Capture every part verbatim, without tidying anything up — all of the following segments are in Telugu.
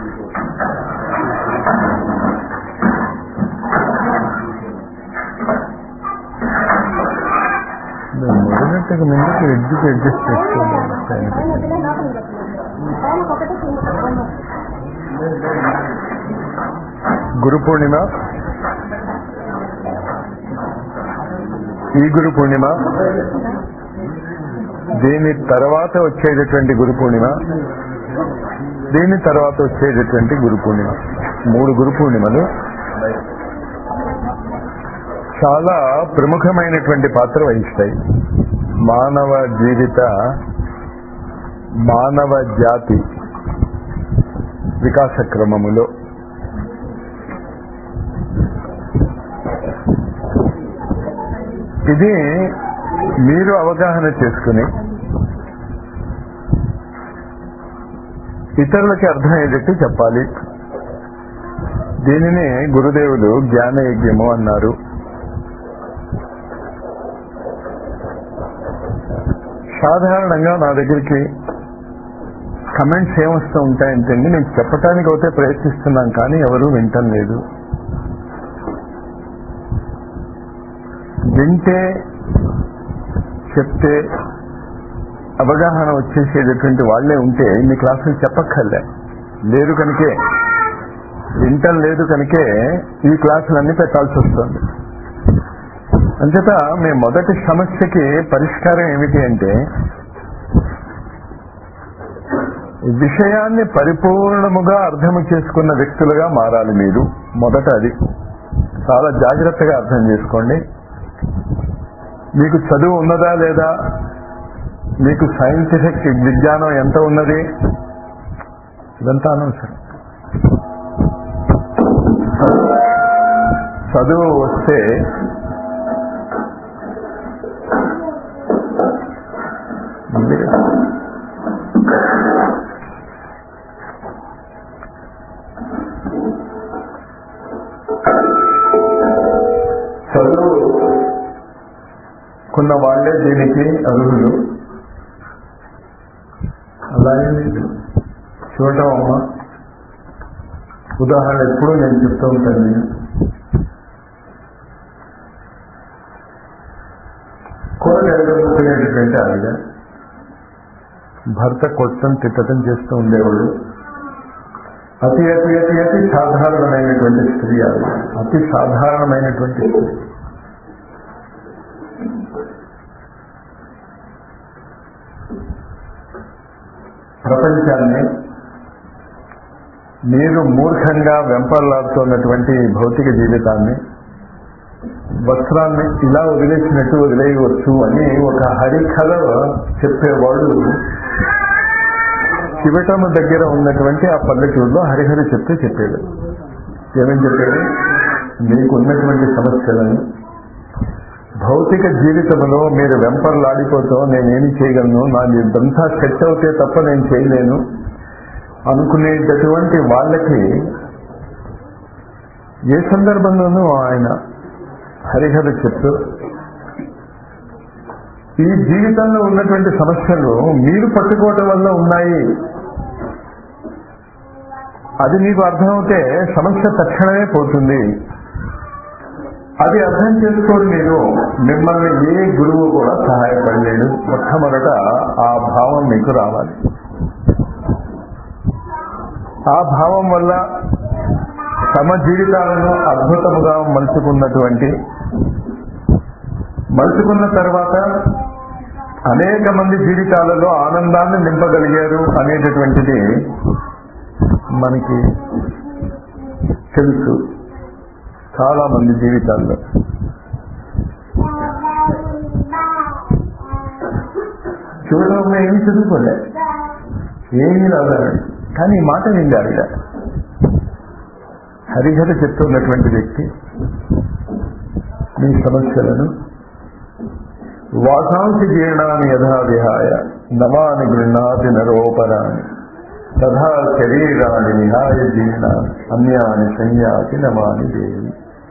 మొదలెట్టక ముందుకు ఎడ్జ్కి అడ్జస్ట్ చేసుకోండి. గురు పూర్ణిమ, ఈ గురు పూర్ణిమ, దీని తర్వాత వచ్చేటటువంటి గురు పూర్ణిమ, దీని తర్వాత వచ్చేటటువంటి గురు పూర్ణిమ, మూడు గురు పూర్ణిమలు చాలా ప్రముఖమైనటువంటి పాత్ర వహిస్తాయి మానవ జీవిత, మానవ జాతి వికాస క్రమములో. ఇది మీరు అవగాహన చేసుకుని ఇతరులకి అర్థమయ్యేటట్టు చెప్పాలి. దీనిని గురుదేవులు జ్ఞాన యజ్ఞము అన్నారు. సాధారణంగా నా దగ్గరికి కమెంట్స్ ఏమొస్తూ ఉంటాయంటే, నేను చెప్పటానికి అయితే ప్రయత్నిస్తున్నాం కానీ ఎవరూ వింటం లేదు. వింటే చెప్తే అవగాహన వచ్చేసేటటువంటి వాళ్లే ఉంటే మీ క్లాసులు చెప్పక్కర్లే. లేదు కనుకే, వింటం లేదు కనుకే ఈ క్లాసులన్నీ పెట్టాల్సి వస్తుంది. అంచేత మీ మొదటి సమస్యకి పరిష్కారం ఏమిటి అంటే, విషయాన్ని పరిపూర్ణముగా అర్థము చేసుకున్న వ్యక్తులుగా మారాలి మీరు. మొదట అది చాలా జాగ్రత్తగా అర్థం చేసుకోండి. మీకు చదువు ఉన్నదా లేదా, మీకు సైంటిఫిక్ విజ్ఞానం ఎంత ఉన్నది, ఇదంతా అనవసరం. చదువు వస్తే చదువు కొన్న వాళ్లే దీనికి అర్హులు. అలాగే చూడటం అమ్మా, ఉదాహరణ ఎప్పుడూ నేను చెప్తూ ఉంటాను. నేను కూరగాయలుకునేటటువంటి ఆవిడ భర్త కొట్టం తిట్టడం చేస్తూ ఉండేవాడు. అతి అతి అతి అతి సాధారణమైనటువంటి స్త్రీ ఆవిడ, అతి సాధారణమైనటువంటి స్త్రీ. ప్రపంచాన్ని మీరు మూర్ఖంగా వెంపర్లాడుతున్నటువంటి భౌతిక జీవితాన్ని, వస్త్రాన్ని ఇలా వదిలేసినట్టు వదిలేయవచ్చు అని ఒక హరికథ చెప్పేవాడు శివటము దగ్గర ఉన్నటువంటి ఆ పల్లెటూరులో హరిహరి చెప్తే చెప్పాడు. ఏమని చెప్పాడు? మీకు ఉన్నటువంటి సమస్యలను భౌతిక జీవితంలో మీరు వెంపర్లాడిపోతాం, నేనేమి చేయగలను, నా ఇదంతా సెట్ అవుతే తప్ప నేను చేయలేను అనుకునేటటువంటి వాళ్ళకి ఏ సందర్భంలోనూ ఆయన హరిహర చెప్తూ, ఈ జీవితంలో ఉన్నటువంటి సమస్యలు మీరు పట్టుకోవటం వల్ల ఉన్నాయి, అది మీకు అర్థమవుతే సమస్య తక్షణమే పోతుంది. అది అర్థం చేసుకోండి. మీరు మిమ్మల్ని ఏ గురువు కూడా సహాయపడలేడు. మొట్టమొదట ఆ భావం మీకు రావాలి. ఆ భావం వల్ల తమ జీవితాలను అద్భుతముగా మలుచుకున్నటువంటి, మలుచుకున్న తర్వాత అనేక మంది జీవితాలలో ఆనందాన్ని నింపగలిగారు అనేటటువంటిది మనకి తెలుసు. చాలా మంది జీవితాల్లో చూడడం ఏమి చదువుకోలే, ఏమీ రాదాడు, కానీ ఈ మాట వింది ఆవిడ. హరిహర చెప్తున్నటువంటి వ్యక్తి మీ సమస్యలను వాసాంసి జీర్ణాన్ని యథా విహాయ నవాని గృహ్ణాతి నరోపరాన్ని తథా శరీరాన్ని విహాయ జీర్ణాన్ని అన్యాని సంయాతి నవాని దేవి.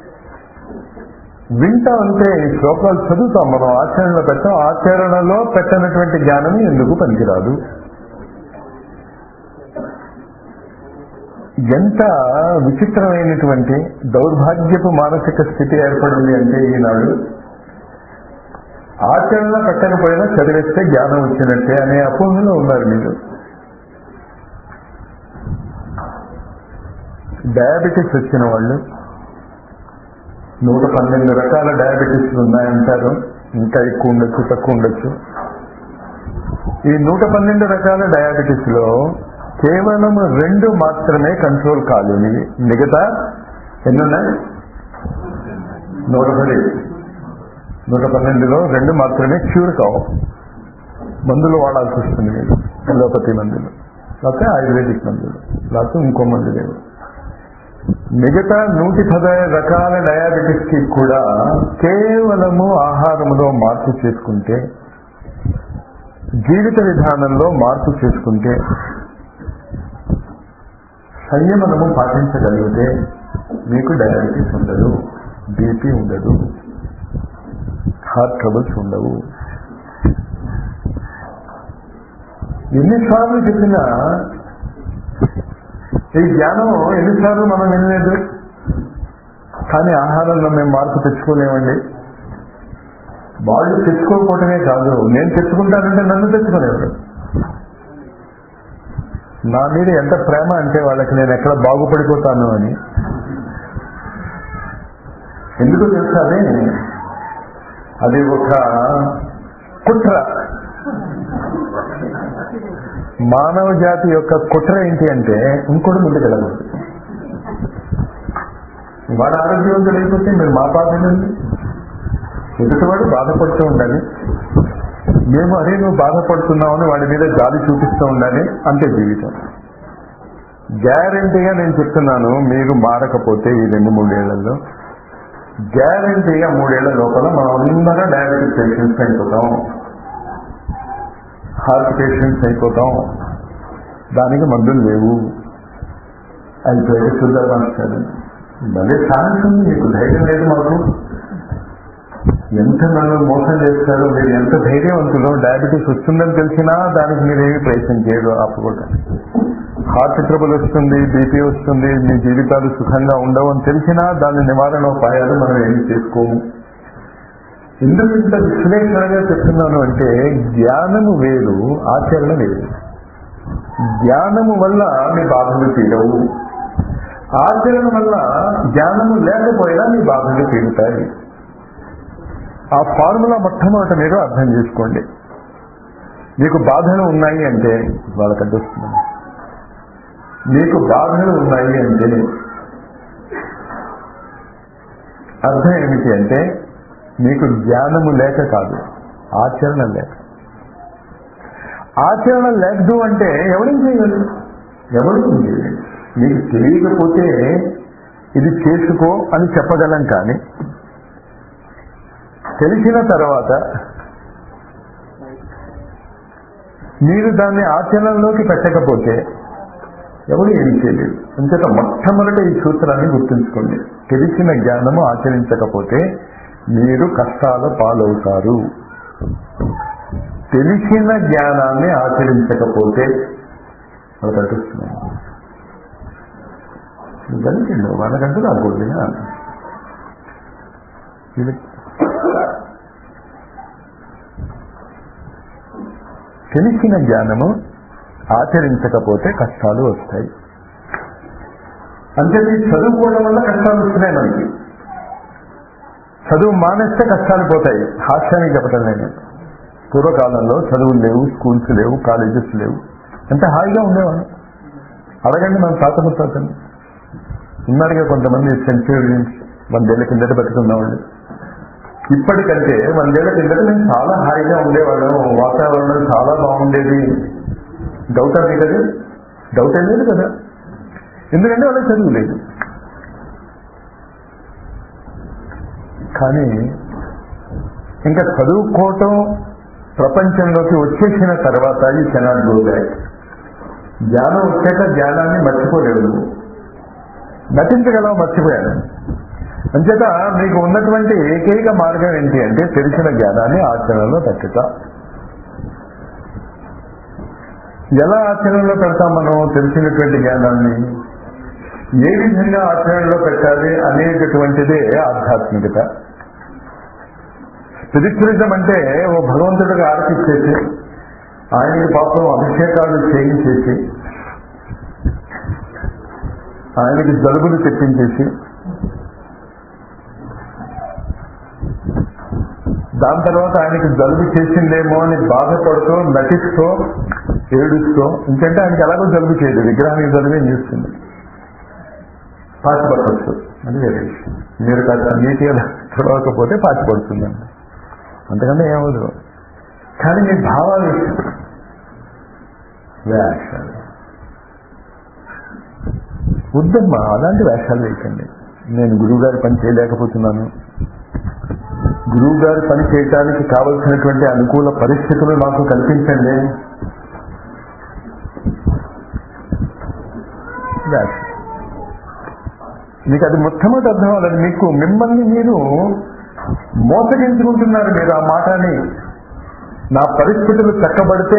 వింటాం అంటే ఈ శ్లోకాలు చదువుతాం, మనం ఆచరణలో పెట్టాం. ఆచరణలో పెట్టినటువంటి జ్ఞానం ఎందుకు పనికిరాదు? ఎంత విచిత్రమైనటువంటి దౌర్భాగ్యపు మానసిక స్థితి ఏర్పడింది అంటే ఈనాడు ఆచరణ పెట్టకపోయినా చదివేస్తే జ్ఞానం వచ్చినట్టే అనే అపోహలో ఉన్నారు మీరు. డయాబెటీస్ వచ్చిన వాళ్ళు, నూట పన్నెండు రకాల డయాబెటీస్లు ఉన్నాయంటారు, ఇంకా ఎక్కువ ఉండొచ్చు తక్కువ ఉండొచ్చు. ఈ నూట పన్నెండు రకాల డయాబెటీస్ లో కేవలం రెండు మాత్రమే కంట్రోల్ కాలేని, మిగతా ఎన్నున్నాయి? నూట పది నూట పన్నెండులో రెండు మాత్రమే క్యూర్ కావు. మందులు వాడాల్సి వస్తుంది మీరు, అలోపతి మందులు, లేకపోతే ఆయుర్వేదిక్ మందులు, లేకపోతే ఇంకో మందు లేదు. మిగతా నూటి పదహారు రకాల డయాబెటిస్ కి కూడా కేవలము ఆహారంలో మార్పు చేసుకుంటే, జీవిత విధానంలో మార్పు చేసుకుంటే, సంయమనము పాటించగలిగితే మీకు డయాబెటీస్ ఉండదు, బీపీ ఉండదు, హార్ట్ ట్రబుల్స్ ఉండవు. ఎన్నిసార్లు చెప్పినా ఈ జ్ఞానం ఎన్నిసార్లు మనం వినలేదు. కానీ ఆహారంలో మేము మార్పు తెచ్చుకోలేమండి. వాళ్ళు తెచ్చుకోకపోవటమే కాదు, నేను తెచ్చుకుంటానంటే నన్ను తెచ్చుకోలేరు. నా మీద ఎంత ప్రేమ అంటే వాళ్ళకి నేను ఎక్కడ బాగుపడిపోతాను అని. ఎందుకు తెలుసా? అదే అది ఒక కుట్ర. మానవ జాతి యొక్క కుట్ర ఏంటి అంటే ఇంకోటి ముందుకెళ్ళకూడదు. వాడు ఆరోగ్యవంతుడు అయిపోతే మీరు మా బాధలండి, ఎదుటివాడు బాధపడుతూ ఉండాలి, మేము అదే నువ్వు బాధపడుతున్నామని వాడి మీద జాలి చూపిస్తూ ఉండాలి. అంతే జీవితం. గ్యారంటీగా నేను చెప్తున్నాను, మీరు మారకపోతే ఈ రెండు మూడేళ్లలో గ్యారంటీగా మూడేళ్ల లోపల మనం అందరం డయాబెటిక్ పేషెంట్స్ అయిపోతాం, హార్ట్ పేషెంట్స్ అయిపోతాం. దానికి మందులు లేవు. అయిపోయి శుద్ధ మాస్టారు భలే ఛాన్స్ ఉంది, మీకు ధైర్యం లేదు. మాకు ఎంత నన్ను మోసం చేస్తారో, మీరు ఎంత ధైర్యవంతులో. డయాబెటీస్ వస్తుందని తెలిసినా దానికి మీరేమి ప్రయత్నం చేయరు ఆపుకోవటం. హార్ట్ ట్రబుల్ వస్తుంది, బీపీ వస్తుంది, మీ జీవితాలు సుఖంగా ఉండవు అని తెలిసినా దాని నివారణ ఉపాయాలు మనం ఏమి చేసుకోము. ఎందుకు ఇంత విశ్లేషణగా చెప్తున్నాను అంటే జ్ఞానము వేరు, ఆచరణ వేరు. జ్ఞానము వల్ల మీ బాధలు తీరవు, ఆచరణ వల్ల జ్ఞానము లేకపోయినా మీ బాధలు తీరుతాయి. ఆ ఫార్ములా మొట్టమొదట మీరు అర్థం చేసుకోండి. మీకు బాధలు ఉన్నాయి అంటే వాళ్ళకి అడ్డొస్తుంది. మీకు బాధలు ఉన్నాయి అంటే అర్థం ఏమిటి అంటే మీకు జ్ఞానము లేక కాదు, ఆచరణ లేక. ఆచరణ లేదు అంటే ఎవరేం చేయగలరు? ఎవరు చేయలేదు. మీకు తెలియకపోతే ఇది చేసుకో అని చెప్పగలం, కానీ తెలిసిన తర్వాత మీరు దాన్ని ఆచరణలోకి పెట్టకపోతే ఎవరు ఏం చేయలేదు. అంచేత మొట్టమొదట ఈ సూత్రాన్ని గుర్తుంచుకోండి. తెలిసిన జ్ఞానము ఆచరించకపోతే మీరు కష్టాల పాలవుతారు. తెలిసిన జ్ఞానాన్ని ఆచరించకపోతే వాళ్ళకి అనిపిస్తున్నాను గంటండి వాళ్ళకంటూ రాకూడదు. తెలిసిన జ్ఞానము ఆచరించకపోతే కష్టాలు వస్తాయి. అంటే చదువుకోవడం వల్ల కష్టాలు వస్తున్నాయి మనకి. చదువు మానేస్తే కష్టాలు పోతాయి. హాస్యానికి చెప్పటం లేదు. పూర్వకాలంలో చదువులు లేవు, స్కూల్స్ లేవు, కాలేజెస్ లేవు, ఎంత హాయిగా ఉండేవాళ్ళు. అడగండి మన తాత ముత్తాతని. ఉన్నారుగా కొంతమంది సెంచురీస్ వందేళ్ల కిందట బతుకున్నవాళ్ళు. ఇప్పటికంటే వందేళ్ల కిందట మేము చాలా హాయిగా ఉండేవాళ్ళం, వాతావరణం చాలా బాగుండేది. డౌట్ అదే కదా? డౌట్ ఏం లేదు కదా. ఎందుకంటే వాళ్ళకి చదువు లేదు. కానీ ఇంకా చదువుకోవటం ప్రపంచంలోకి వచ్చేసిన తర్వాత ఈ కెనాట్ గో బ్యాక్. జ్ఞానం వచ్చాక జ్ఞానాన్ని మర్చిపోలేవు. నటించగలవు, మర్చిపోయాను. అంచేత మీకు ఉన్నటువంటి ఏకైక మార్గం ఏంటి అంటే తెలిసిన జ్ఞానాన్ని ఆచరణలో పెట్టట. ఎలా ఆచరణలో పెడతాం మనం తెలిసినటువంటి జ్ఞానాన్ని? ఏ విధంగా ఆచరణలో పెట్టాలి అనేటటువంటిదే ఆధ్యాత్మికత. స్పిరిచువలిజం అంటే ఓ భగవంతుడికి ఆర్పిచ్చేసి ఆయనకి పాపం అభిషేకాలు చేయించేసి ఆయనకి జలుబులు తెప్పించేసి దాని తర్వాత ఆయనకి జలుబు చేసిందేమో అని బాధపడుతూ నటిస్తూ ఏడుస్తూ, ఇంకంటే ఆయనకి ఎలాగో జలుబు చేయదు, విగ్రహానికి జలుబు ఏం చేస్తుంది, పాచి పట్టచ్చు, అది వేరే విషయం. మీరు కాస్త నీట్గా చూడకపోతే పాచి పడుతుందండి, అంతకన్నా ఏమవుదు. కానీ మీ భావాలు వేషాలు వద్దమ్మా, అలాంటి వేషాలు వేయకండి. నేను గురువు గారి పని చేయలేకపోతున్నాను, గురువు గారి పని చేయడానికి కావలసినటువంటి అనుకూల పరిస్థితులు నాకు కల్పించండి. మీకు అది మొట్టమొదటి అర్థం అవ్వాలి. మీకు మిమ్మల్ని మీరు మోసగించుకుంటున్నారు. మీరు ఆ మాటని, నా పరిస్థితులు చక్కబడితే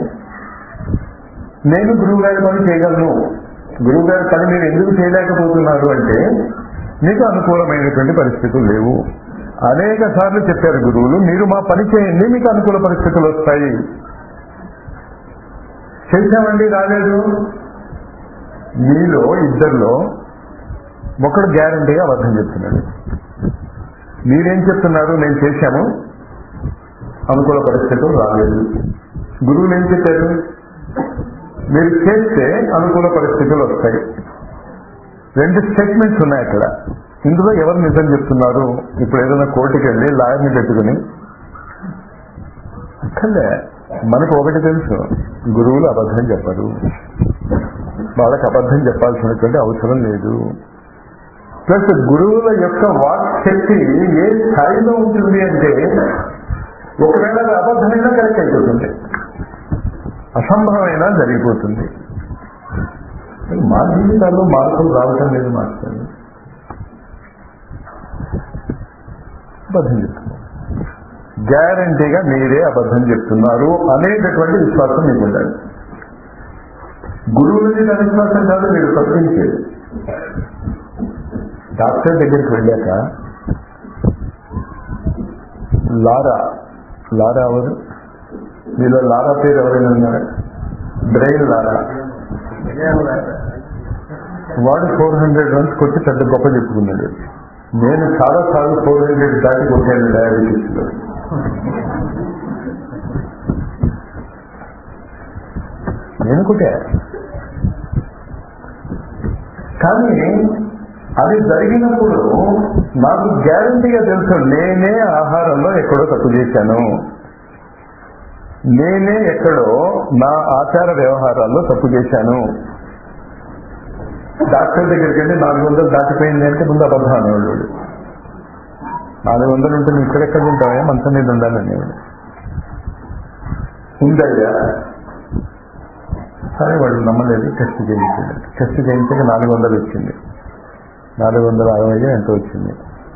నేను గురువు గారి పని చేయగలను. గురువు గారి పని మీరు ఎందుకు చేయలేకపోతున్నారు అంటే మీకు అనుకూలమైనటువంటి పరిస్థితులు లేవు. అనేక సార్లు చెప్పారు గురువులు, మీరు మా పని చేయండి, మీకు అనుకూల పరిస్థితులు వస్తాయి. చేశామండి, రాలేదు. మీలో ఇద్దరిలో ఒకడు గ్యారంటీగా అబద్ధం చెప్తున్నాడు. మీరేం చెప్తున్నారు, నేను చేశాము, అనుకూల పరిస్థితులు రాలేదు. గురువులు ఏం చెప్పారు, మీరు చేస్తే అనుకూల పరిస్థితులు వస్తాయి. రెండు స్టేట్మెంట్స్ ఉన్నాయి అక్కడ. ఇందులో ఎవరు నిజం చెప్తున్నారు? ఇప్పుడు ఏదైనా కోర్టుకి వెళ్ళి లాయర్ని పెట్టుకుని అక్కడే మనకు ఒకటి తెలుసు, గురువులు అబద్ధం చెప్పరు, వాళ్ళకి అబద్ధం చెప్పాల్సినటువంటి అవసరం లేదు. ప్లస్ గురువుల యొక్క వాక్ శక్తి ఏ స్థాయిలో ఉంటుంది అంటే ఒకవేళ అది అబద్ధమైనా కరెక్ట్ అయిపోతుంది, అసంభవమైనా జరిగిపోతుంది. మా జీవితాల్లో మార్పులు రావటం లేదు. మాస్టర్ అబద్ధం చెప్తున్నారు, గ్యారంటీగా మీరే అబద్ధం చెప్తున్నారు అనేటటువంటి విశ్వాసం మీకు ఉండాలి. గురువుల మీద విశ్వాసం కాదు, మీరు తప్పించేది. డాక్టర్ దగ్గరికి వెళ్ళాక లారా లారా ఎవరు మీలో లారా పేరు ఎవరైనా ఉన్నారా? Brian Lara. వాడు ఫోర్ హండ్రెడ్ రన్స్ కొట్టి పెద్ద గొప్ప చెప్పుకున్నాడు. నేను చాలా సార్లు ఫోర్ హండ్రెడ్ దాటి కొట్టాను డయాబెటీస్ లో. నేను కొట్టా. కానీ అది జరిగినప్పుడు నాకు గ్యారంటీగా తెలుసు, నేనే ఆహారంలో ఎక్కడో తప్పు చేశాను, నేనే ఎక్కడో నా ఆచార వ్యవహారాల్లో తప్పు చేశాను. డాక్టర్ దగ్గరికి వెళ్ళి నాలుగు వందలు దాటిపోయింది అంటే ముందు అబద్ధం అనేవాడు. నాలుగు వందలు ఉంటే నువ్వు ఇక్కడెక్కడ ఉంటావా, మంచం మీద ఉండాలనేవాడు. ఉందయ్యా, సరే వాళ్ళు నమ్మలేదు, టెస్ట్ చేయించాడు. టెస్ట్ చేయించాక నాలుగు వందలు వచ్చింది. నాలుగు వందల అరవై ఎంత వచ్చింది.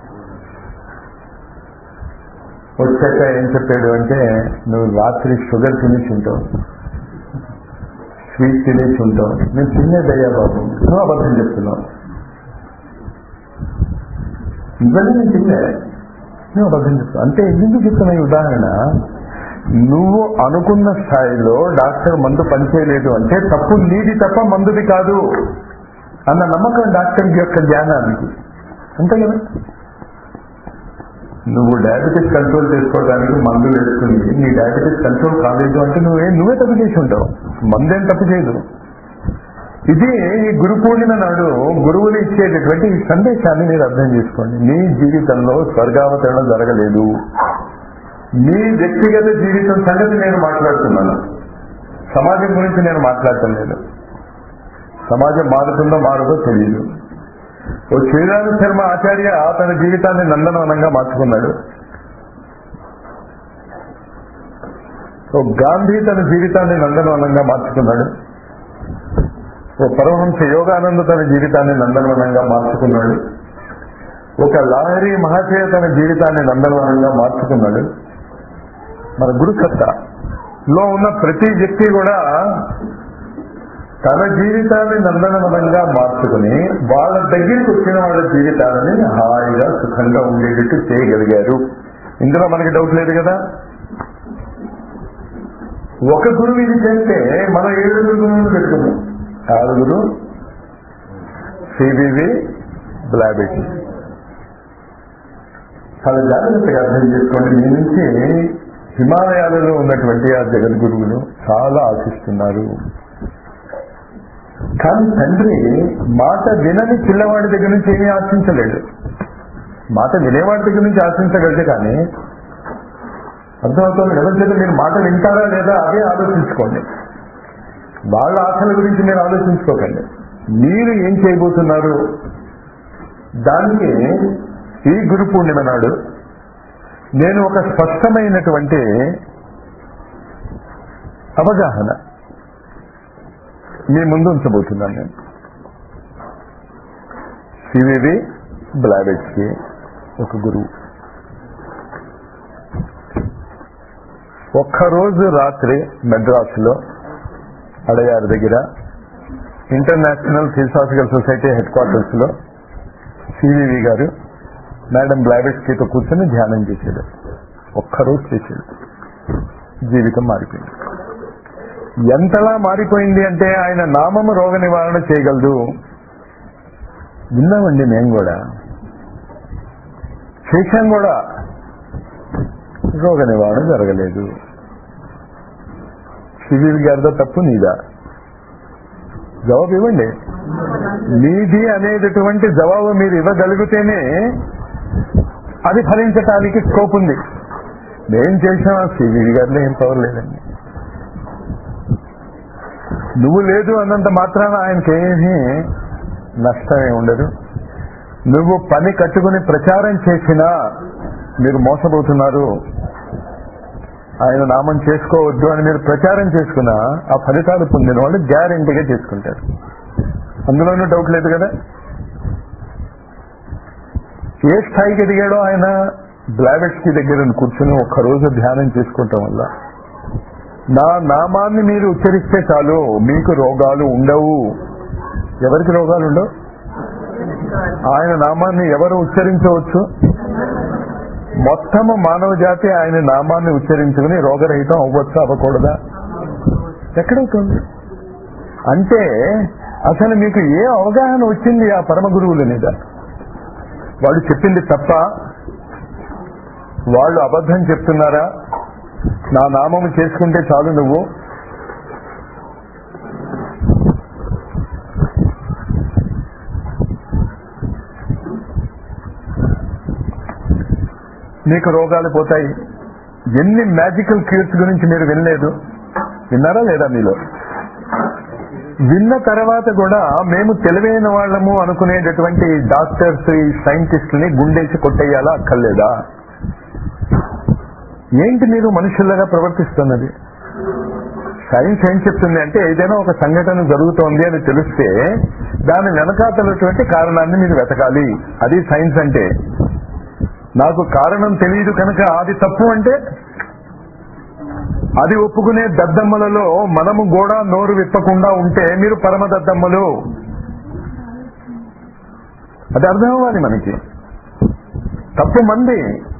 వచ్చాక ఏం చెప్పాడు అంటే, నువ్వు రాత్రి షుగర్ తినేసి ఉంటావు, స్వీట్ తినేసి ఉంటావు. నేను తినేదయ్యా బాబు, నువ్వు అబద్ధం చెప్తున్నావు. ఇవన్నీ నేను తినే, నువ్వు అబద్ధం చెప్తావు. అంటే ఎందుకు చెప్తున్నా ఈ ఉదాహరణ, నువ్వు అనుకున్న స్థాయిలో డాక్టర్ మందు పనిచేయలేదు అంటే తప్పు నీది తప్ప మందుది కాదు అన్న నమ్మకం డాక్టర్ యొక్క జ్ఞానానికి. అంతే కదా. నువ్వు డయాబెటీస్ కంట్రోల్ చేసుకోవడానికి మందులు వేసుకుని నీ డయాబెటీస్ కంట్రోల్ కాలేదు అంటే నువ్వే నువ్వే తప్పు చేసి ఉంటావు, మందేం తప్పు చేయదు. ఇది ఈ గురు పూర్ణిమ నాడు గురువులు ఇచ్చేటటువంటి ఈ సందేశాన్ని మీరు అర్థం చేసుకోండి. నీ జీవితంలో స్వర్గావతరణ జరగలేదు. మీ వ్యక్తిగత జీవితం సంగతి నేను మాట్లాడుతున్నాను, సమాజం గురించి నేను మాట్లాడటం లేదు. సమాజం మారుతుందో మారుతో తెలియదు. ఓ శ్రీరామ శర్మ ఆచార్య తన జీవితాన్ని నందనవనంగా మార్చుకున్నాడు. ఓ గాంధీ తన జీవితాన్ని నందనవనంగా మార్చుకున్నాడు. ఓ పరమహంస యోగానంద తన జీవితాన్ని నందనవనంగా మార్చుకున్నాడు. ఒక లాహరి మహాశయ తన జీవితాన్ని నందనవనంగా మార్చుకున్నాడు. మన గురుసత్తాలో ఉన్న ప్రతి వ్యక్తి కూడా తన జీవితాన్ని నందనవనంగా మార్చుకుని వాళ్ళ దగ్గరికి వచ్చిన వాళ్ళ జీవితాలని హాయిగా సుఖంగా ఉండేటట్టు చేయగలిగారు. ఇందులో మనకి డౌట్ లేదు కదా. ఒక గురువు ఇది చేస్తే మనం ఏడుగురు గురువులు పెట్టుకున్నాం. ఆరుగురు సివివి బ్లాబెట్. చాలా జాగ్రత్తగా అర్థం చేసుకోండి. మీ నుంచి హిమాలయాలలో ఉన్నటువంటి ఆ జగద్గురువులు చాలా ఆశిస్తున్నారు. కానీ తండ్రి మాట వినని పిల్లవాడి దగ్గర నుంచి ఏమీ ఆశించలేడు. మాట వినేవాడి దగ్గర నుంచి ఆశించగలిగితే కానీ అర్థమవుతుంది కదా. చేత మీరు మాట వింటారా లేదా అదే ఆలోచించుకోండి. వాళ్ళ ఆశల గురించి మీరు ఆలోచించుకోకండి. మీరు ఏం చేయబోతున్నారు దానికి ఈ గురు పూర్ణిమ నాడు నేను ఒక స్పష్టమైనటువంటి అవగాహన మీ ముందు ఉంచబోతున్నాను. నేను సివివి బ్లాబెట్స్ కి ఒక గురువు ఒక్కరోజు రాత్రి మెడ్రాస్లో అడయారు దగ్గర international theosophical society headquarters లో సివివి గారు మేడం బ్లాబెట్స్కీతో కూర్చొని ధ్యానం చేశాడు. ఒక్కరోజు చేశాడు. జీవితం మారిపోయింది. ఎంతలా మారిపోయింది అంటే ఆయన నామము రోగ నివారణ చేయగలదు. విన్నామండి మేము కూడా, చేశాం కూడా. రోగ నివారణ జరగలేదు. సివివి గారితో తప్పు నీదా? జవాబు ఇవ్వండి. మీది అనేటటువంటి జవాబు మీరు ఇవ్వగలిగితేనే అది ఫలించటానికి స్కోప్ ఉంది. మేం చేసాం, ఆ సివివి గారిలో ఏం పవర్ లేదండి. నువ్వు లేదు అన్నంత మాత్రాన ఆయనకేమీ నష్టమే ఉండదు. నువ్వు పని కట్టుకుని ప్రచారం చేసినా మీరు మోసపోతున్నారు. ఆయన నామం చేసుకోవద్దు అని మీరు ప్రచారం చేసుకున్నా ఆ ఫలితాలు పొందిన వాళ్ళు గ్యారెంటీగా చేసుకుంటారు. అందులోనూ డౌట్ లేదు కదా. ఏ స్థాయికి ఎదిగాడో ఆయన బ్లాబెట్స్కి దగ్గర కూర్చొని ఒక్కరోజు ధ్యానం చేసుకోవటం వల్ల నా నామాన్ని మీరు ఉచ్చరిస్తే చాలు మీకు రోగాలు ఉండవు. ఎవరికి రోగాలు ఉండవు? ఆయన నామాన్ని ఎవరు ఉచ్చరించవచ్చు? మొత్తము మానవ జాతి ఆయన నామాన్ని ఉచ్చరించుకుని రోగరహితం అవ్వచ్చు, అవ్వకూడదా? ఎక్కడవుతుంది? అంటే అసలు మీకు ఏ అవగాహన వచ్చింది ఆ పరమ గురువుల మీద? వాడు చెప్పింది తప్ప? వాళ్ళు అబద్ధం చెప్తున్నారా? నా నామము చేసుకుంటే చాలు నువ్వు నీకు రోగాలు పోతాయి. ఎన్ని మ్యాజికల్ క్యూర్స్ గురించి మీరు వినలేదు? విన్నారా లేదా? మీలో విన్న తర్వాత కూడా మేము తెలివైన వాళ్ళము అనుకునేటటువంటి డాక్టర్స్, ఈ సైంటిస్టుని గుండేసి కొట్టేయాలా అక్కర్లేదా? ఏంటి మీరు మనుషుల్లాగా ప్రవర్తిస్తున్నది? సైన్స్ ఏం చెప్తుంది అంటే ఏదైనా ఒక సంఘటన జరుగుతోంది అని తెలిస్తే దాని వెనకాతలటువంటి కారణాన్ని మీరు వెతకాలి. అది సైన్స్ అంటే. నాకు కారణం తెలియదు కనుక అది తప్పు అంటే అది ఒప్పుకునే దద్దమ్మలలో మనము కూడా నోరు విప్పకుండా ఉంటే మీరు పరమ దద్దమ్మలు. అది అర్థం అవ్వాలి మనకి. తప్పు మంది.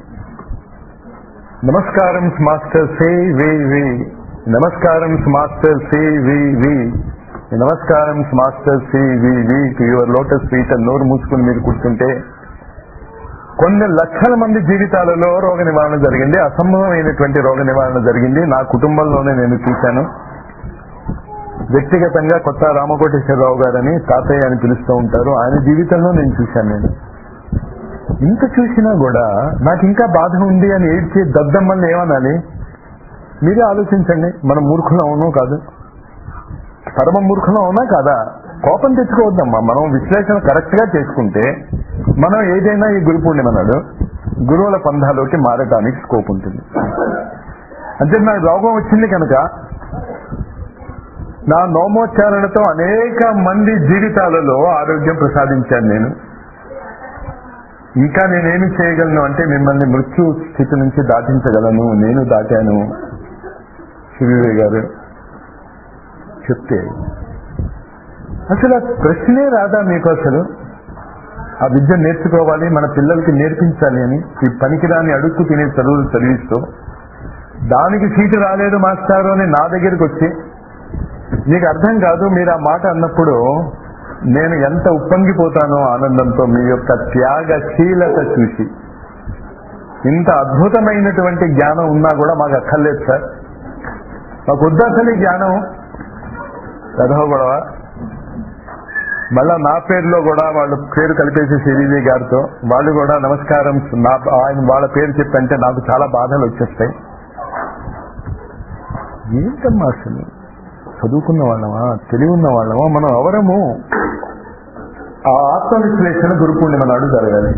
నమస్కారం మాస్టర్ సే వి వి నమస్కారం మాస్టర్ సే వి వి నమస్కారం master C V V to your lotus feet అని నోరు మూసుకుని మీరు కూర్చుంటే కొన్ని లక్షల మంది జీవితాలలో రోగ నివారణ జరిగింది. అసంభవమైనటువంటి రోగ నివారణ జరిగింది. నా కుటుంబంలోనే నేను చూశాను. వ్యక్తిగతంగా కొత్త రామకోటేశ్వరరావు గారని తాతయ్య అని పిలుస్తూ ఉంటారు. ఆయన జీవితంలో నేను చూశాను. నేను ఇంత చూసినా కూడా నాకు ఇంకా బాధ ఉంది అని ఏడ్చే దద్దమ్మల్ని ఏమనాలి? మీరే ఆలోచించండి. మనం మూర్ఖులం అవునో కాదు? పరమ మూర్ఖులం అవునా కాదా? కోపం తెచ్చుకోవద్దమ్మా. మనం విశ్లేషణ కరెక్ట్ గా చేసుకుంటే మనం ఏదైనా ఈ గురు పూర్ణిమ నాడు గురువుల పంధాలోకి మారటానికి స్కోప్ ఉంటుంది. అంటే నాకు రోగం వచ్చింది కనుక నా నోమోచ్చారణతో అనేక మంది జీవితాలలో ఆరోగ్యం ప్రసాదించాను నేను. ఇంకా నేనేమి చేయగలను అంటే మిమ్మల్ని మృత్యు స్థితి నుంచి దాటించగలను. నేను దాటాను. సివివి గారు చెప్తే అసలు ఆ ప్రశ్నే రాదా మీకు? అసలు ఆ విద్య నేర్చుకోవాలి, మన పిల్లలకి నేర్పించాలి అని ఈ పనికిరాని అడుక్కు తినే చదువులు చదివిస్తూ దానికి సీటు రాలేదు మాస్టారు అని నా దగ్గరికి వచ్చి మీకు అర్థం కాదు. మీరు ఆ మాట అన్నప్పుడు నేను ఎంత ఉప్పొంగిపోతానో ఆనందంతో మీ యొక్క త్యాగశీలత చూసి. ఇంత అద్భుతమైనటువంటి జ్ఞానం ఉన్నా కూడా మాకు అక్కర్లేదు సార్, మాకు వద్దు అసలు ఈ జ్ఞానం. చదవ గొడవ మళ్ళా నా పేరులో కూడా వాళ్ళు పేరు కలిపేసి శ్రీజీ గారితో వాళ్ళు కూడా నమస్కారం నా ఆయన వాళ్ళ పేరు చెప్పంటే నాకు చాలా బాధలు వచ్చేస్తాయి. ఏంటమ్మా అసలు చదువుకున్న వాళ్ళమా, తెలివి ఉన్న వాళ్ళమా మనం ఎవరము? ఆ ఆత్మవిశ్లేషణ గురు పూర్ణిమ నాడు జరగాలి.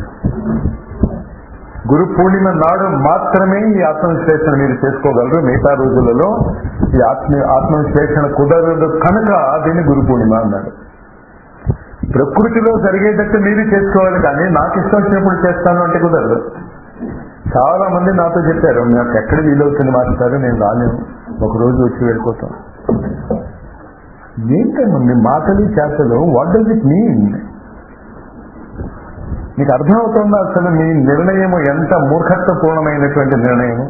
గురు పూర్ణిమ నాడు మాత్రమే ఈ ఆత్మవిశ్లేషణ మీరు చేసుకోగలరు. మిగతా రోజులలో ఈ ఆత్మ ఆత్మవిశ్లేషణ కుదరదు కనుక దీన్ని గురు పూర్ణిమ అన్నాడు. ప్రకృతిలో జరిగేటట్టు మీరు చేసుకోవాలి, కానీ నాకు ఇష్టం వచ్చినప్పుడు చేస్తాను అంటే కుదరదు. చాలా మంది నాతో చెప్పారు, నాకు ఎక్కడ వీలవుతుంది మాస్టారు, నేను రాలేను, ఒకరోజు వచ్చి వెళ్ళిపోతాం. ఏంటమ్మా మీ మాటలు చేతలు? What does it mean? మీకు అర్థమవుతుందా అసలు మీ నిర్ణయము ఎంత మూర్ఖత్వపూర్ణమైనటువంటి నిర్ణయము?